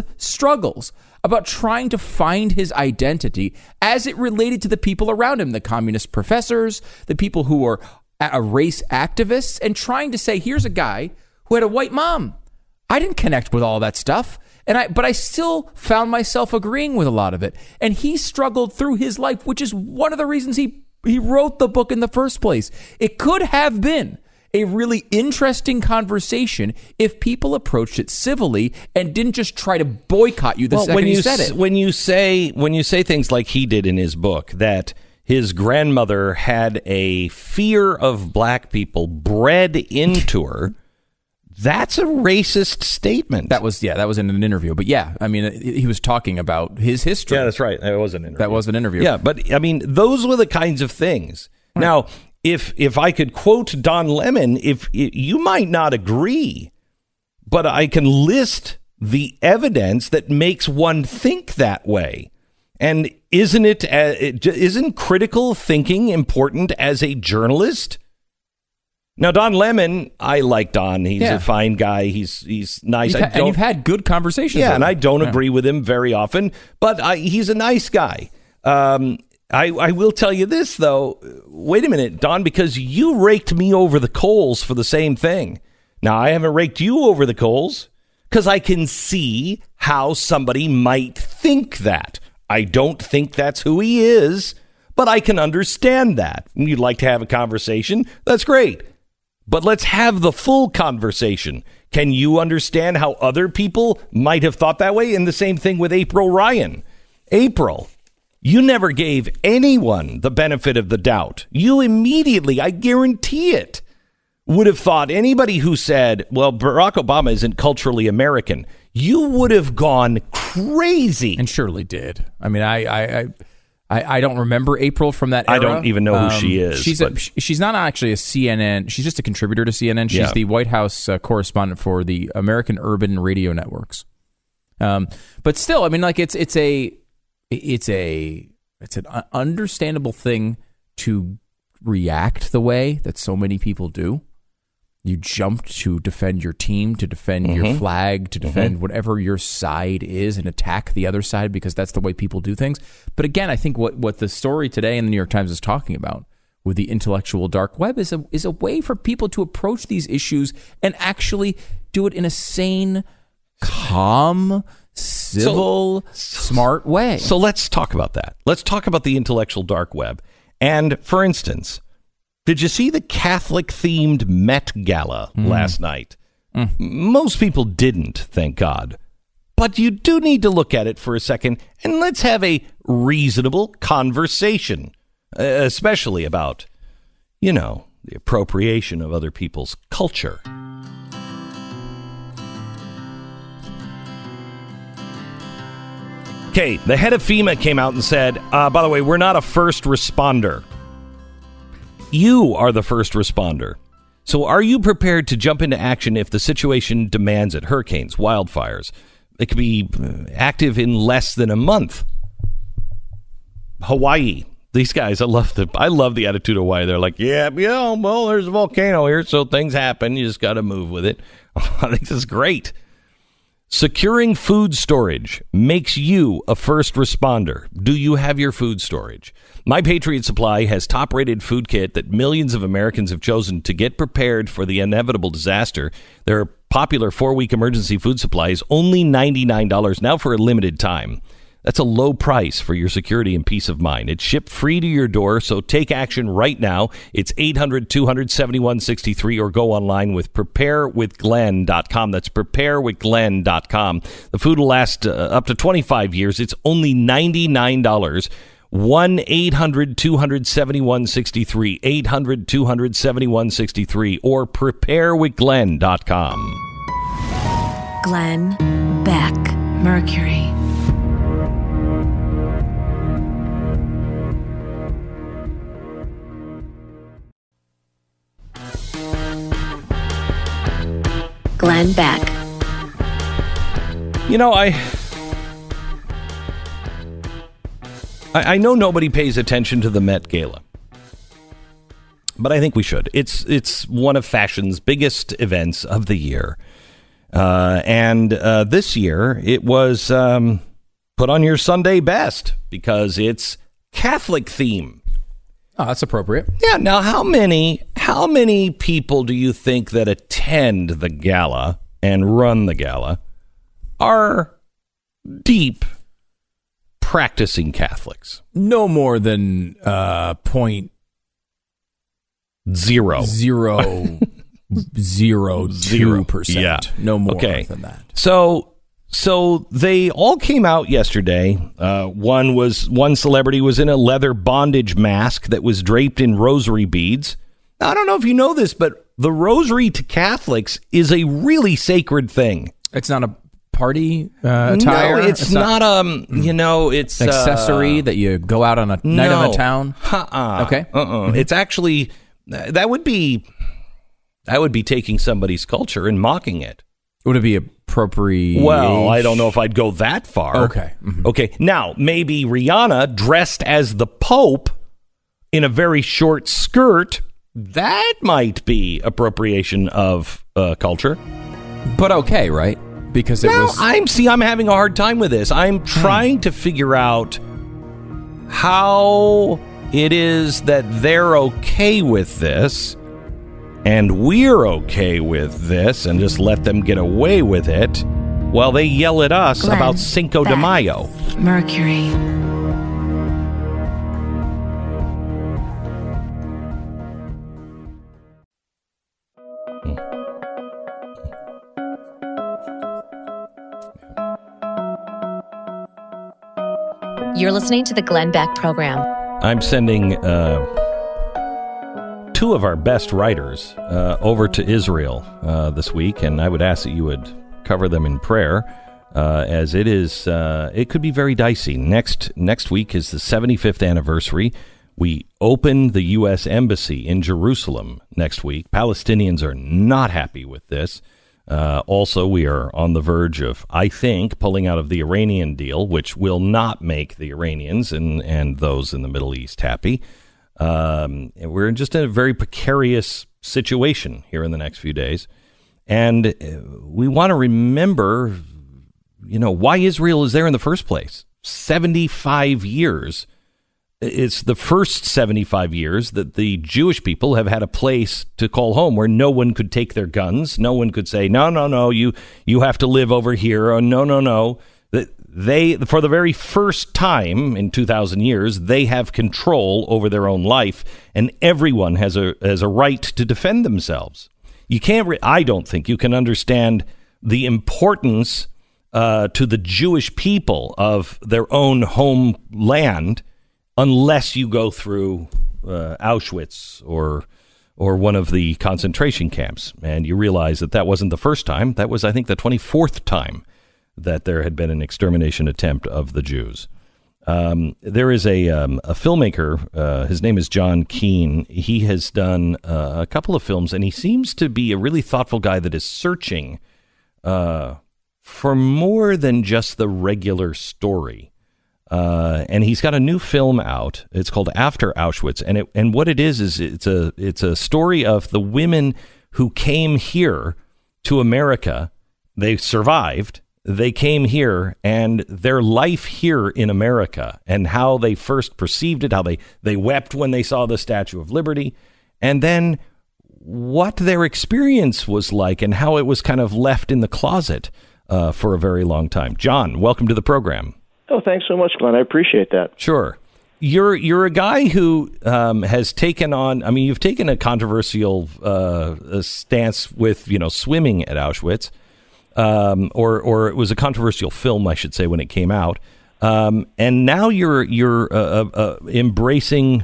about trying to find his identity as it related to the people around him, the communist professors, the people who were race activists, and trying to say, here's a guy who had a white mom. I didn't connect with all that stuff. But I still found myself agreeing with a lot of it. And he struggled through his life, which is one of the reasons he wrote the book in the first place. It could have been a really interesting conversation if people approached it civilly and didn't just try to boycott you the second you said it. When you say things like he did in his book, that his grandmother had a fear of black people bred into her, that's a racist statement. That was in an interview. But yeah, I mean, he was talking about his history. Yeah, that's right. That was an interview. That was an interview. Yeah, but I mean, those were the kinds of things. Right. Now, if I could quote Don Lemon, you might not agree, but I can list the evidence that makes one think that way. And isn't critical thinking important as a journalist? Now, Don Lemon, I like Don. He's a fine guy. He's nice. And you've had good conversations. Yeah, and I don't agree with him very often, but he's a nice guy. I will tell you this, though. Wait a minute, Don, because you raked me over the coals for the same thing. Now, I haven't raked you over the coals because I can see how somebody might think that. I don't think that's who he is, but I can understand that. You'd like to have a conversation? That's great. But let's have the full conversation. Can you understand how other people might have thought that way? And the same thing with April Ryan. April, you never gave anyone the benefit of the doubt. You immediately, I guarantee it, would have thought anybody who said, well, Barack Obama isn't culturally American, you would have gone crazy. And surely did. I mean, I don't remember April from that era. I don't even know who she is. She's not actually a CNN. She's just a contributor to CNN. She's the White House correspondent for the American Urban Radio Networks. But still, I mean, like it's an understandable thing to react the way that so many people do. You jumped to defend your team, to defend your flag, to defend whatever your side is and attack the other side because that's the way people do things. But again, I think what the story today in the New York Times is talking about with the intellectual dark web is a way for people to approach these issues and actually do it in a sane, calm, civil, smart way. So let's talk about that. Let's talk about the intellectual dark web. And for instance, did you see the Catholic-themed Met Gala last night? Most people didn't, thank God. But you do need to look at it for a second, and let's have a reasonable conversation, especially about, the appropriation of other people's culture. Okay, the head of FEMA came out and said, by the way, we're not a first responder. You are the first responder. So are you prepared to jump into action if the situation demands it? Hurricanes, wildfires. It could be active in less than a month. Hawaii. These guys, I love the attitude of Hawaii. They're like, well, there's a volcano here, so things happen. You just got to move with it. I think this is great. Securing food storage makes you a first responder. Do you have your food storage? My Patriot Supply has top-rated food kit that millions of Americans have chosen to get prepared for the inevitable disaster. Their popular 4-week emergency food supply is only $99 now for a limited time. That's a low price for your security and peace of mind. It's shipped free to your door, so take action right now. It's 800-200-7163 or go online with preparewithglenn.com. That's preparewithglenn.com. The food will last up to 25 years. It's only $99. 1-800-200-7163, 800-200-7163, or preparewithglenn.com. Glenn Beck, Mercury. Glenn Beck. I know nobody pays attention to the Met Gala, but I think we should. It's one of fashion's biggest events of the year. And this year, it was put on your Sunday best because it's Catholic theme. Oh, that's appropriate. Yeah. Now, how many people do you think that attend the gala and run the gala are deep practicing Catholics? No more than 0.002%. Yeah. No more than that. So they all came out yesterday. One celebrity was in a leather bondage mask that was draped in rosary beads. Now, I don't know if you know this, but the rosary to Catholics is a really sacred thing. It's not a party attire. No, it's not. It's an accessory that you go out on a night on the town. Okay. Mm-hmm. It's actually that would be taking somebody's culture and mocking it. Would it be appropriate? Well, I don't know if I'd go that far. Okay. Mm-hmm. Okay. Now, maybe Rihanna dressed as the Pope in a very short skirt. That might be appropriation of culture. But okay, right? Because I'm having a hard time with this. I'm trying to figure out how it is that they're okay with this and we're okay with this and just let them get away with it while they yell at us about Cinco de Mayo. Mercury. You're listening to the Glenn Beck Program. I'm sending two of our best writers over to Israel this week, and I would ask that you would cover them in prayer, as it could be very dicey. Next week is the 75th anniversary. We open the U.S. Embassy in Jerusalem next week. Palestinians are not happy with this. Also, we are on the verge of, I think, pulling out of the Iranian deal, which will not make the Iranians and those in the Middle East happy. We're just in a very precarious situation here in the next few days. And we want to remember, why Israel is there in the first place. 75 years. It's the first 75 years that the Jewish people have had a place to call home where no one could take their guns. No one could say, no, you have to live over here. Or no. They, for the very first time in 2,000 years, they have control over their own life, and everyone has a right to defend themselves. You can't. I don't think you can understand the importance to the Jewish people of their own homeland unless you go through Auschwitz or one of the concentration camps, and you realize that wasn't the first time. That was, I think, the 24th time that there had been an extermination attempt of the Jews. There is a filmmaker, his name is John Keane. He has done a couple of films, and he seems to be a really thoughtful guy that is searching for more than just the regular story. And he's got a new film out. It's called After Auschwitz, and what it is it's a story of the women who came here to America. They survived. They came here, and their life here in America, and how they first perceived it, how they wept when they saw the Statue of Liberty, and then what their experience was like, and how it was kind of left in the closet for a very long time. John, welcome to the program. Oh, thanks so much, Glenn. I appreciate that. Sure. You're a guy who has taken on, you've taken a controversial stance with, swimming at Auschwitz, or it was a controversial film, I should say, when it came out. And now you're embracing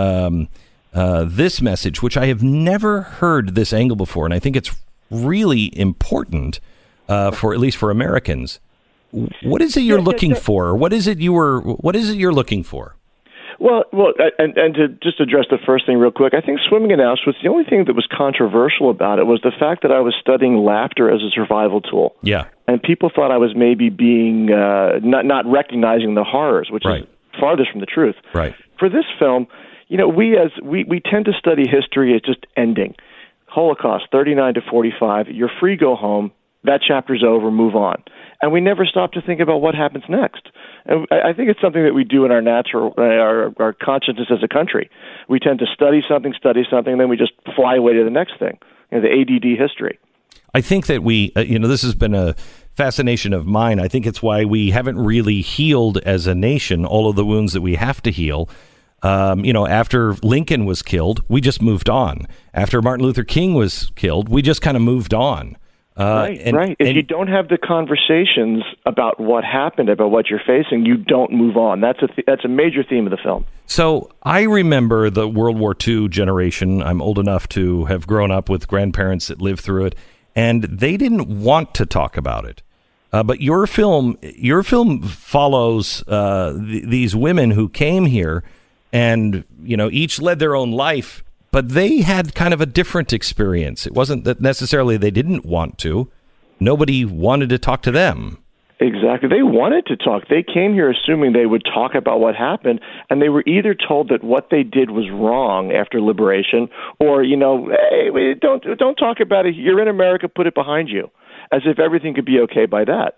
this message, which I have never heard this angle before, and I think it's really important for at least for Americans. What is it you're looking for? What is it you're looking for? Well, and to just address the first thing real quick, I think swimming in Auschwitz, the only thing that was controversial about it was the fact that I was studying laughter as a survival tool. Yeah. And people thought I was maybe being not recognizing the horrors, which is farthest from the truth. Right. For this film, we tend to study history as just ending. Holocaust, 39 to 45, you're free, go home. That chapter's over, move on. And we never stop to think about what happens next. And I think it's something that we do in our our consciousness as a country. We tend to study something, and then we just fly away to the next thing. The ADD history. I think that we, this has been a fascination of mine. I think it's why we haven't really healed as a nation all of the wounds that we have to heal. After Lincoln was killed, we just moved on. After Martin Luther King was killed, we just kind of moved on. Right. If you don't have the conversations about what happened, about what you're facing, you don't move on. That's a major theme of the film. So I remember the World War II generation. I'm old enough to have grown up with grandparents that lived through it, and they didn't want to talk about it. But your film follows these women who came here, and each led their own life. But they had kind of a different experience. It wasn't that necessarily they didn't want to. Nobody wanted to talk to them. Exactly. They wanted to talk. They came here assuming they would talk about what happened, and they were either told that what they did was wrong after liberation, or, hey, don't talk about it. You're in America, put it behind you, as if everything could be okay by that.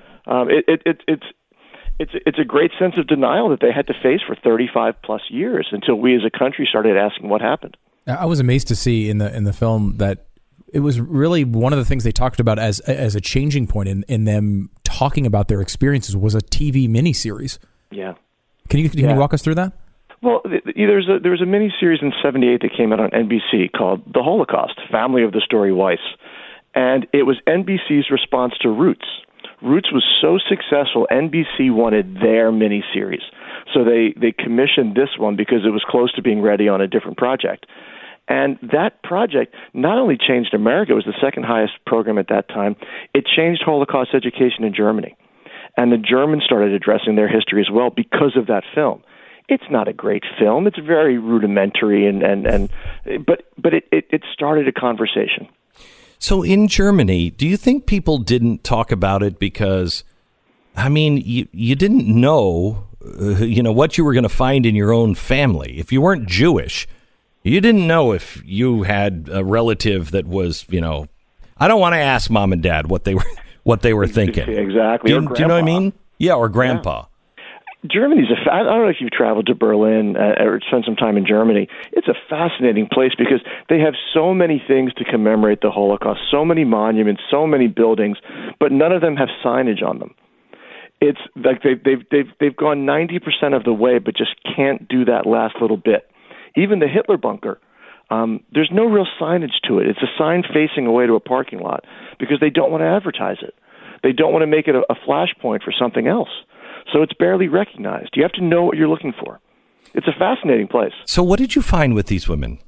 It's a great sense of denial that they had to face for 35 plus years until we as a country started asking what happened. I was amazed to see in the film that it was really one of the things they talked about as a changing point in them talking about their experiences was a TV miniseries. Yeah. Can you walk us through that? Well, there was a miniseries in '78 that came out on NBC called The Holocaust, Family of the Story Weiss. And it was NBC's response to Roots. Roots was so successful, NBC wanted their miniseries. So they commissioned this one because it was close to being ready on a different project. And that project not only changed America, it was the second highest program at that time, it changed Holocaust education in Germany. And the Germans started addressing their history as well because of that film. It's not a great film. It's very rudimentary, but it started a conversation. So in Germany, do you think people didn't talk about it because, you didn't know, what you were going to find in your own family? If you weren't Jewish, you didn't know if you had a relative that was, I don't want to ask mom and dad what they were thinking. Exactly. Do you know what I mean? Yeah, or grandpa. Yeah. Germany's I don't know if you've traveled to Berlin or spent some time in Germany. It's a fascinating place because they have so many things to commemorate the Holocaust, so many monuments, so many buildings, but none of them have signage on them. It's like they've gone 90% of the way, but just can't do that last little bit. Even the Hitler bunker, there's no real signage to it. It's a sign facing away to a parking lot because they don't want to advertise it. They don't want to make it a flashpoint for something else. So it's barely recognized. You have to know what you're looking for. It's a fascinating place. So what did you find with these women?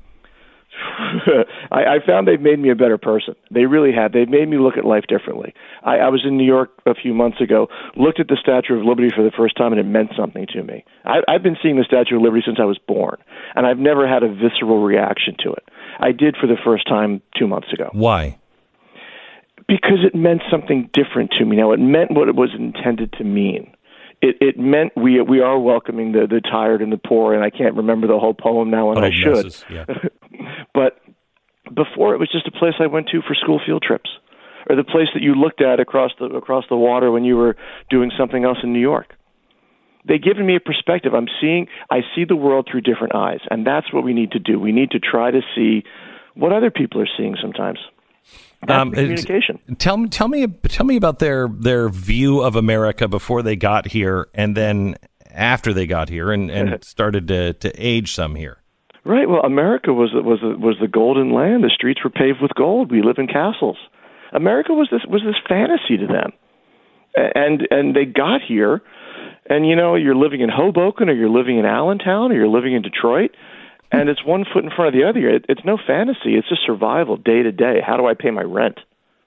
I found they've made me a better person. They really have. They've made me look at life differently. I was in New York a few months ago, looked at the Statue of Liberty for the first time, and it meant something to me. I've been seeing the Statue of Liberty since I was born, and I've never had a visceral reaction to it. I did for the first time 2 months ago. Why? Because it meant something different to me. Now, it meant what it was intended to mean. It meant we are welcoming the tired and the poor, and I can't remember the whole poem now, and I should. Yeah. But before, it was just a place I went to for school field trips, or the place that you looked at across the water when you were doing something else in New York. They've given me a perspective. I see the world through different eyes, and that's what we need to do. We need to try to see what other people are seeing sometimes. Communication. Tell me about their view of America before they got here, and then after they got here, and started to age some here. Right. Well, America was the golden land. The streets were paved with gold. We live in castles. America was this fantasy to them, and they got here, and you're living in Hoboken, or you're living in Allentown, or you're living in Detroit. And it's one foot in front of the other. It's no fantasy. It's just survival day to day. How do I pay my rent?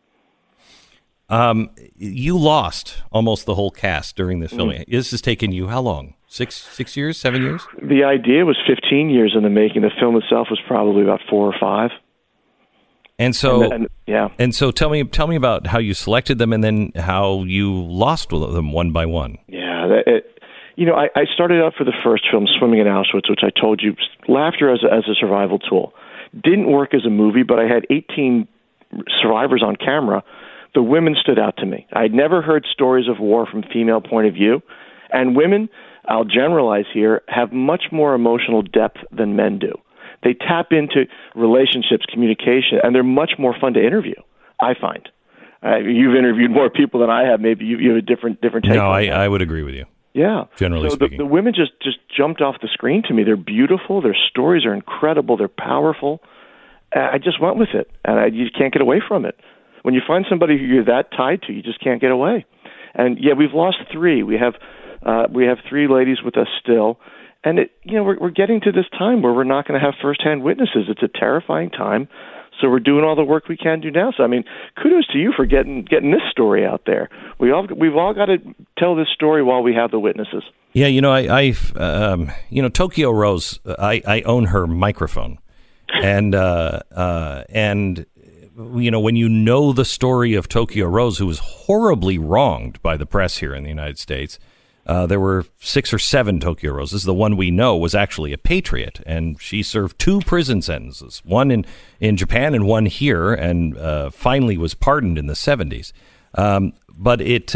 You lost almost the whole cast during this filming. This has taken you how long? 6 years, 7 years? The idea was 15 years in the making. The film itself was probably about 4 or 5. And so, yeah. And so, tell me about how you selected them, and then how you lost them one by one. Yeah. I started out for the first film, Swimming in Auschwitz, which I told you, laughter as a survival tool. Didn't work as a movie, but I had 18 survivors on camera. The women stood out to me. I'd never heard stories of war from female point of view. And women, I'll generalize here, have much more emotional depth than men do. They tap into relationships, communication, and they're much more fun to interview, I find. You've interviewed more people than I have. Maybe you have a different take. No, I would agree with you. Yeah. Generally speaking. The women just jumped off the screen to me. They're beautiful. Their stories are incredible. They're powerful. I just went with it, and you can't get away from it. When you find somebody who you're that tied to, you just can't get away. And, yeah, we've lost 3. We have 3 ladies with us still. And, we're getting to this time where we're not going to have firsthand witnesses. It's a terrifying time. So we're doing all the work we can do now. So, I mean, kudos to you for getting this story out there. We've all got to tell this story while we have the witnesses. Yeah, Tokyo Rose, I own her microphone. And when you know the story of Tokyo Rose, who was horribly wronged by the press here in the United States, there were 6 or 7 Tokyo Roses. The one we know was actually a patriot, and she served 2 prison sentences, one in Japan and one here, and finally was pardoned in the 70s. But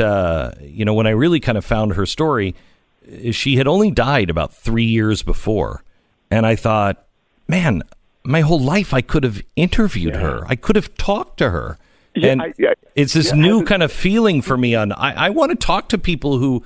when I really kind of found her story, she had only died about 3 years before. And I thought, man, my whole life I could have interviewed her. I could have talked to her. Yeah, and it's this new kind of feeling for me I want to talk to people who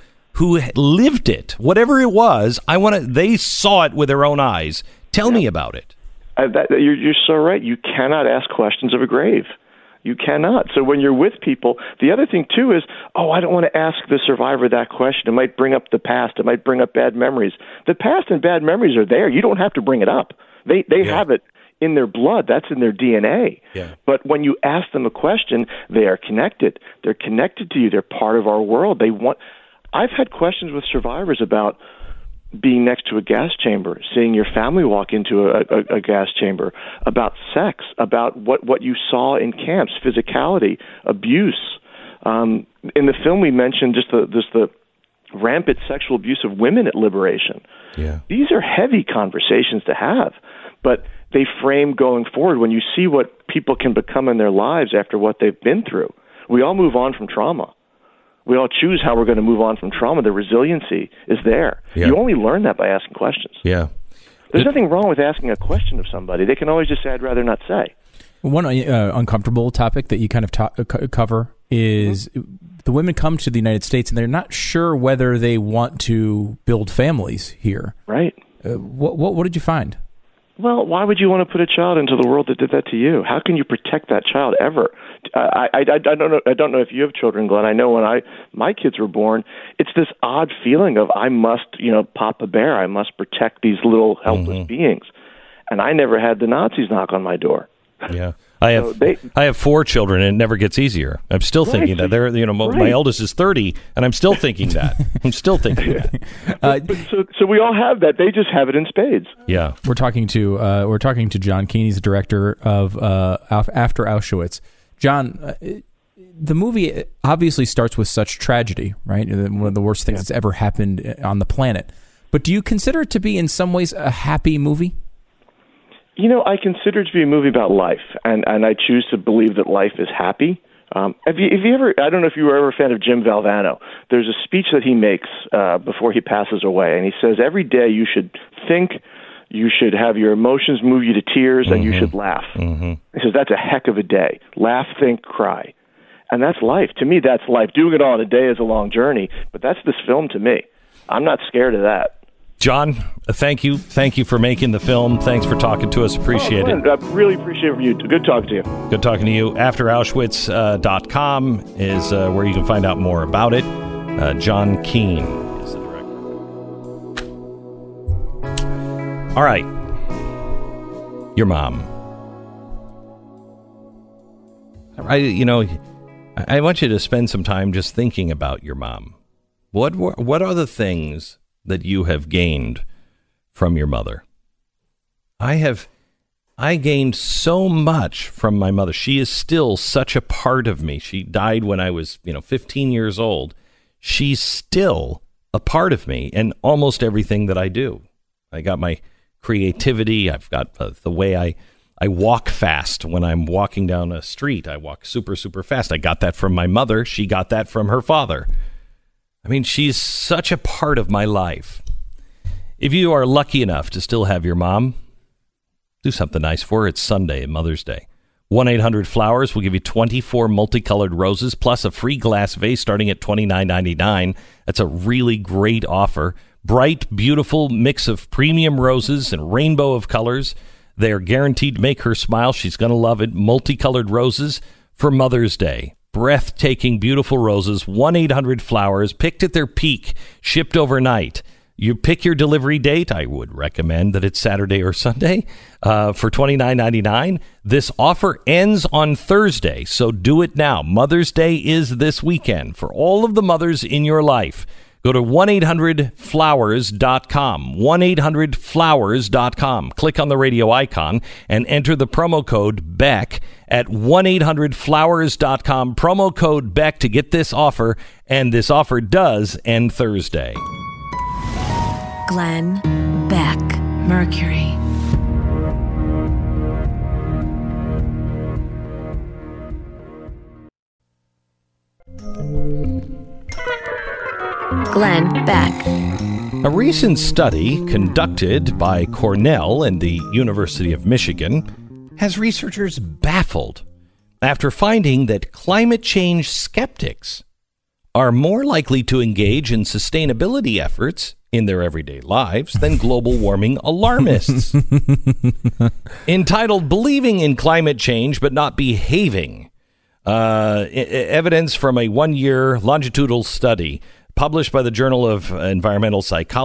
lived it, whatever it was. They saw it with their own eyes. Tell me about it. You're so right. You cannot ask questions of a grave. You cannot. So when you're with people, the other thing too is, I don't want to ask the survivor that question. It might bring up the past. It might bring up bad memories. The past and bad memories are there. You don't have to bring it up. They have it in their blood. That's in their DNA. Yeah. But when you ask them a question, they are connected. They're connected to you. They're part of our world. I've had questions with survivors about being next to a gas chamber, seeing your family walk into a gas chamber, about sex, about what you saw in camps, physicality, abuse. In the film, we mentioned just the rampant sexual abuse of women at liberation. Yeah. These are heavy conversations to have, but they frame going forward when you see what people can become in their lives after what they've been through. We all move on from trauma. We all choose how we're going to move on from trauma. The resiliency is there. Yeah. You only learn that by asking questions. Yeah. There's nothing wrong with asking a question of somebody. They can always just say, I'd rather not say. One uncomfortable topic that you kind of cover is the women come to the United States and they're not sure whether they want to build families here. Right. What did you find? Well, why would you want to put a child into the world that did that to you? How can you protect that child ever? I don't know. I don't know if you have children, Glenn. I know when my kids were born, it's this odd feeling of I must, pop a bear. I must protect these little helpless beings. And I never had the Nazis knock on my door. Yeah. I have 4 children, and it never gets easier. I'm still thinking that. My eldest is 30, and I'm still thinking that. So we all have that. They just have it in spades. Yeah. We're talking to John Keeney. He's the director of After Auschwitz. John, the movie obviously starts with such tragedy, right? One of the worst things that's ever happened on the planet. But do you consider it to be in some ways a happy movie? I consider it to be a movie about life, and I choose to believe that life is happy. Have you ever? I don't know if you were ever a fan of Jim Valvano. There's a speech that he makes before he passes away, and he says every day you should think, you should have your emotions move you to tears, and you should laugh. He says that's a heck of a day. Laugh, think, cry, and that's life. To me, that's life. Doing it all in a day is a long journey, but that's this film to me. I'm not scared of that. John, thank you. Thank you for making the film. Thanks for talking to us. Appreciate it. I really appreciate it. Good talking to you. Good talking to you. AfterAuschwitz.com is where you can find out more about it. John Keene is the director. All right. Your mom. I want you to spend some time just thinking about your mom. What are the things that you have gained from your mother? I gained so much from my mother. She is still such a part of me. She died when I was, 15 years old. She's still a part of me in almost everything that I do. I got my creativity. I've got the way I walk fast when I'm walking down a street. I walk super, super fast. I got that from my mother. She got that from her father. I mean, she's such a part of my life. If you are lucky enough to still have your mom, do something nice for her. It's Sunday, Mother's Day. 1-800-Flowers will give you 24 multicolored roses plus a free glass vase starting at $29.99. That's a really great offer. Bright, beautiful mix of premium roses and rainbow of colors. They are guaranteed to make her smile. She's going to love it. Multicolored roses for Mother's Day. Breathtaking, beautiful roses. 1-800-Flowers, picked at their peak, shipped overnight. You pick your delivery date. I would recommend that it's Saturday or Sunday for $29.99. This offer ends on Thursday, so do it now. Mother's Day is this weekend for all of the mothers in your life. Go to 1-800-Flowers.com, 1-800-Flowers.com. Click on the radio icon and enter the promo code BECK at 1-800-Flowers.com. Promo code BECK to get this offer, and this offer does end Thursday. Glenn Beck, Mercury. Glenn Beck. A recent study conducted by Cornell and the University of Michigan has researchers baffled after finding that climate change skeptics are more likely to engage in sustainability efforts in their everyday lives than global warming alarmists. Entitled Believing in Climate Change But Not Behaving, evidence from a one-year longitudinal study published by the Journal of Environmental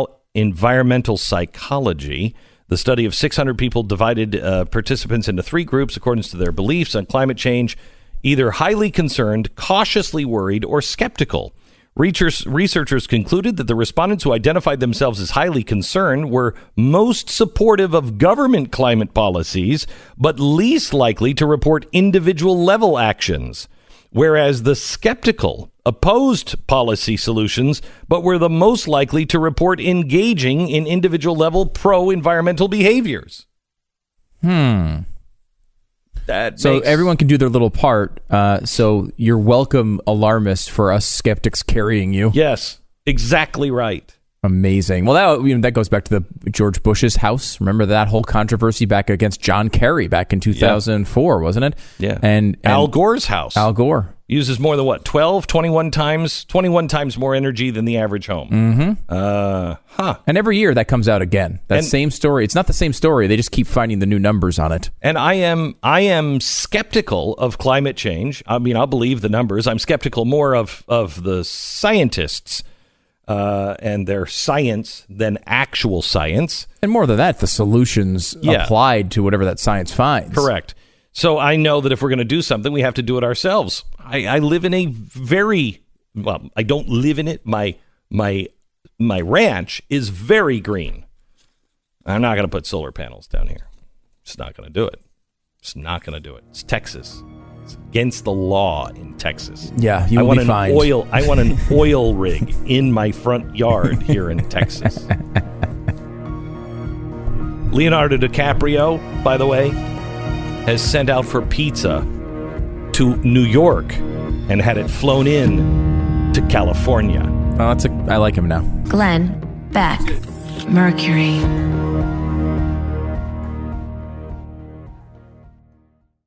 Psychology. The study of 600 people divided participants into three groups according to their beliefs on climate change, either highly concerned, cautiously worried, or skeptical. Researchers concluded that the respondents who identified themselves as highly concerned were most supportive of government climate policies, but least likely to report individual level actions, whereas the skeptical opposed policy solutions, but were the most likely to report engaging in individual level pro-environmental behaviors. So everyone can do their little part. So you're welcome, alarmists, for us skeptics carrying you. Yes, exactly right. Amazing. Well, that goes back to the George Bush's house. Remember that whole controversy back against John Kerry back in 2004, wasn't it? Yeah. And Al Gore's house. Al Gore uses more than 21 times more energy than the average home. Mm-hmm. And every year that comes out again. Same story. It's not the same story. They just keep finding the new numbers on it. And I am skeptical of climate change. I mean, I'll believe the numbers. I'm skeptical more of the scientists and their science than actual science. And more than that, the solutions applied to whatever that science finds. Correct. So I know that if we're going to do something, we have to do it ourselves. I live in a I don't live in it. My ranch is very green. I'm not going to put solar panels down here. Just not going to do it. Just not going to do it. It's Texas. It's against the law in Texas. Yeah, you will be fined. I want an oil rig in my front yard here in Texas. Leonardo DiCaprio, by the way, has sent out for pizza to New York and had it flown in to California. I like him now. Glenn Beck, Mercury.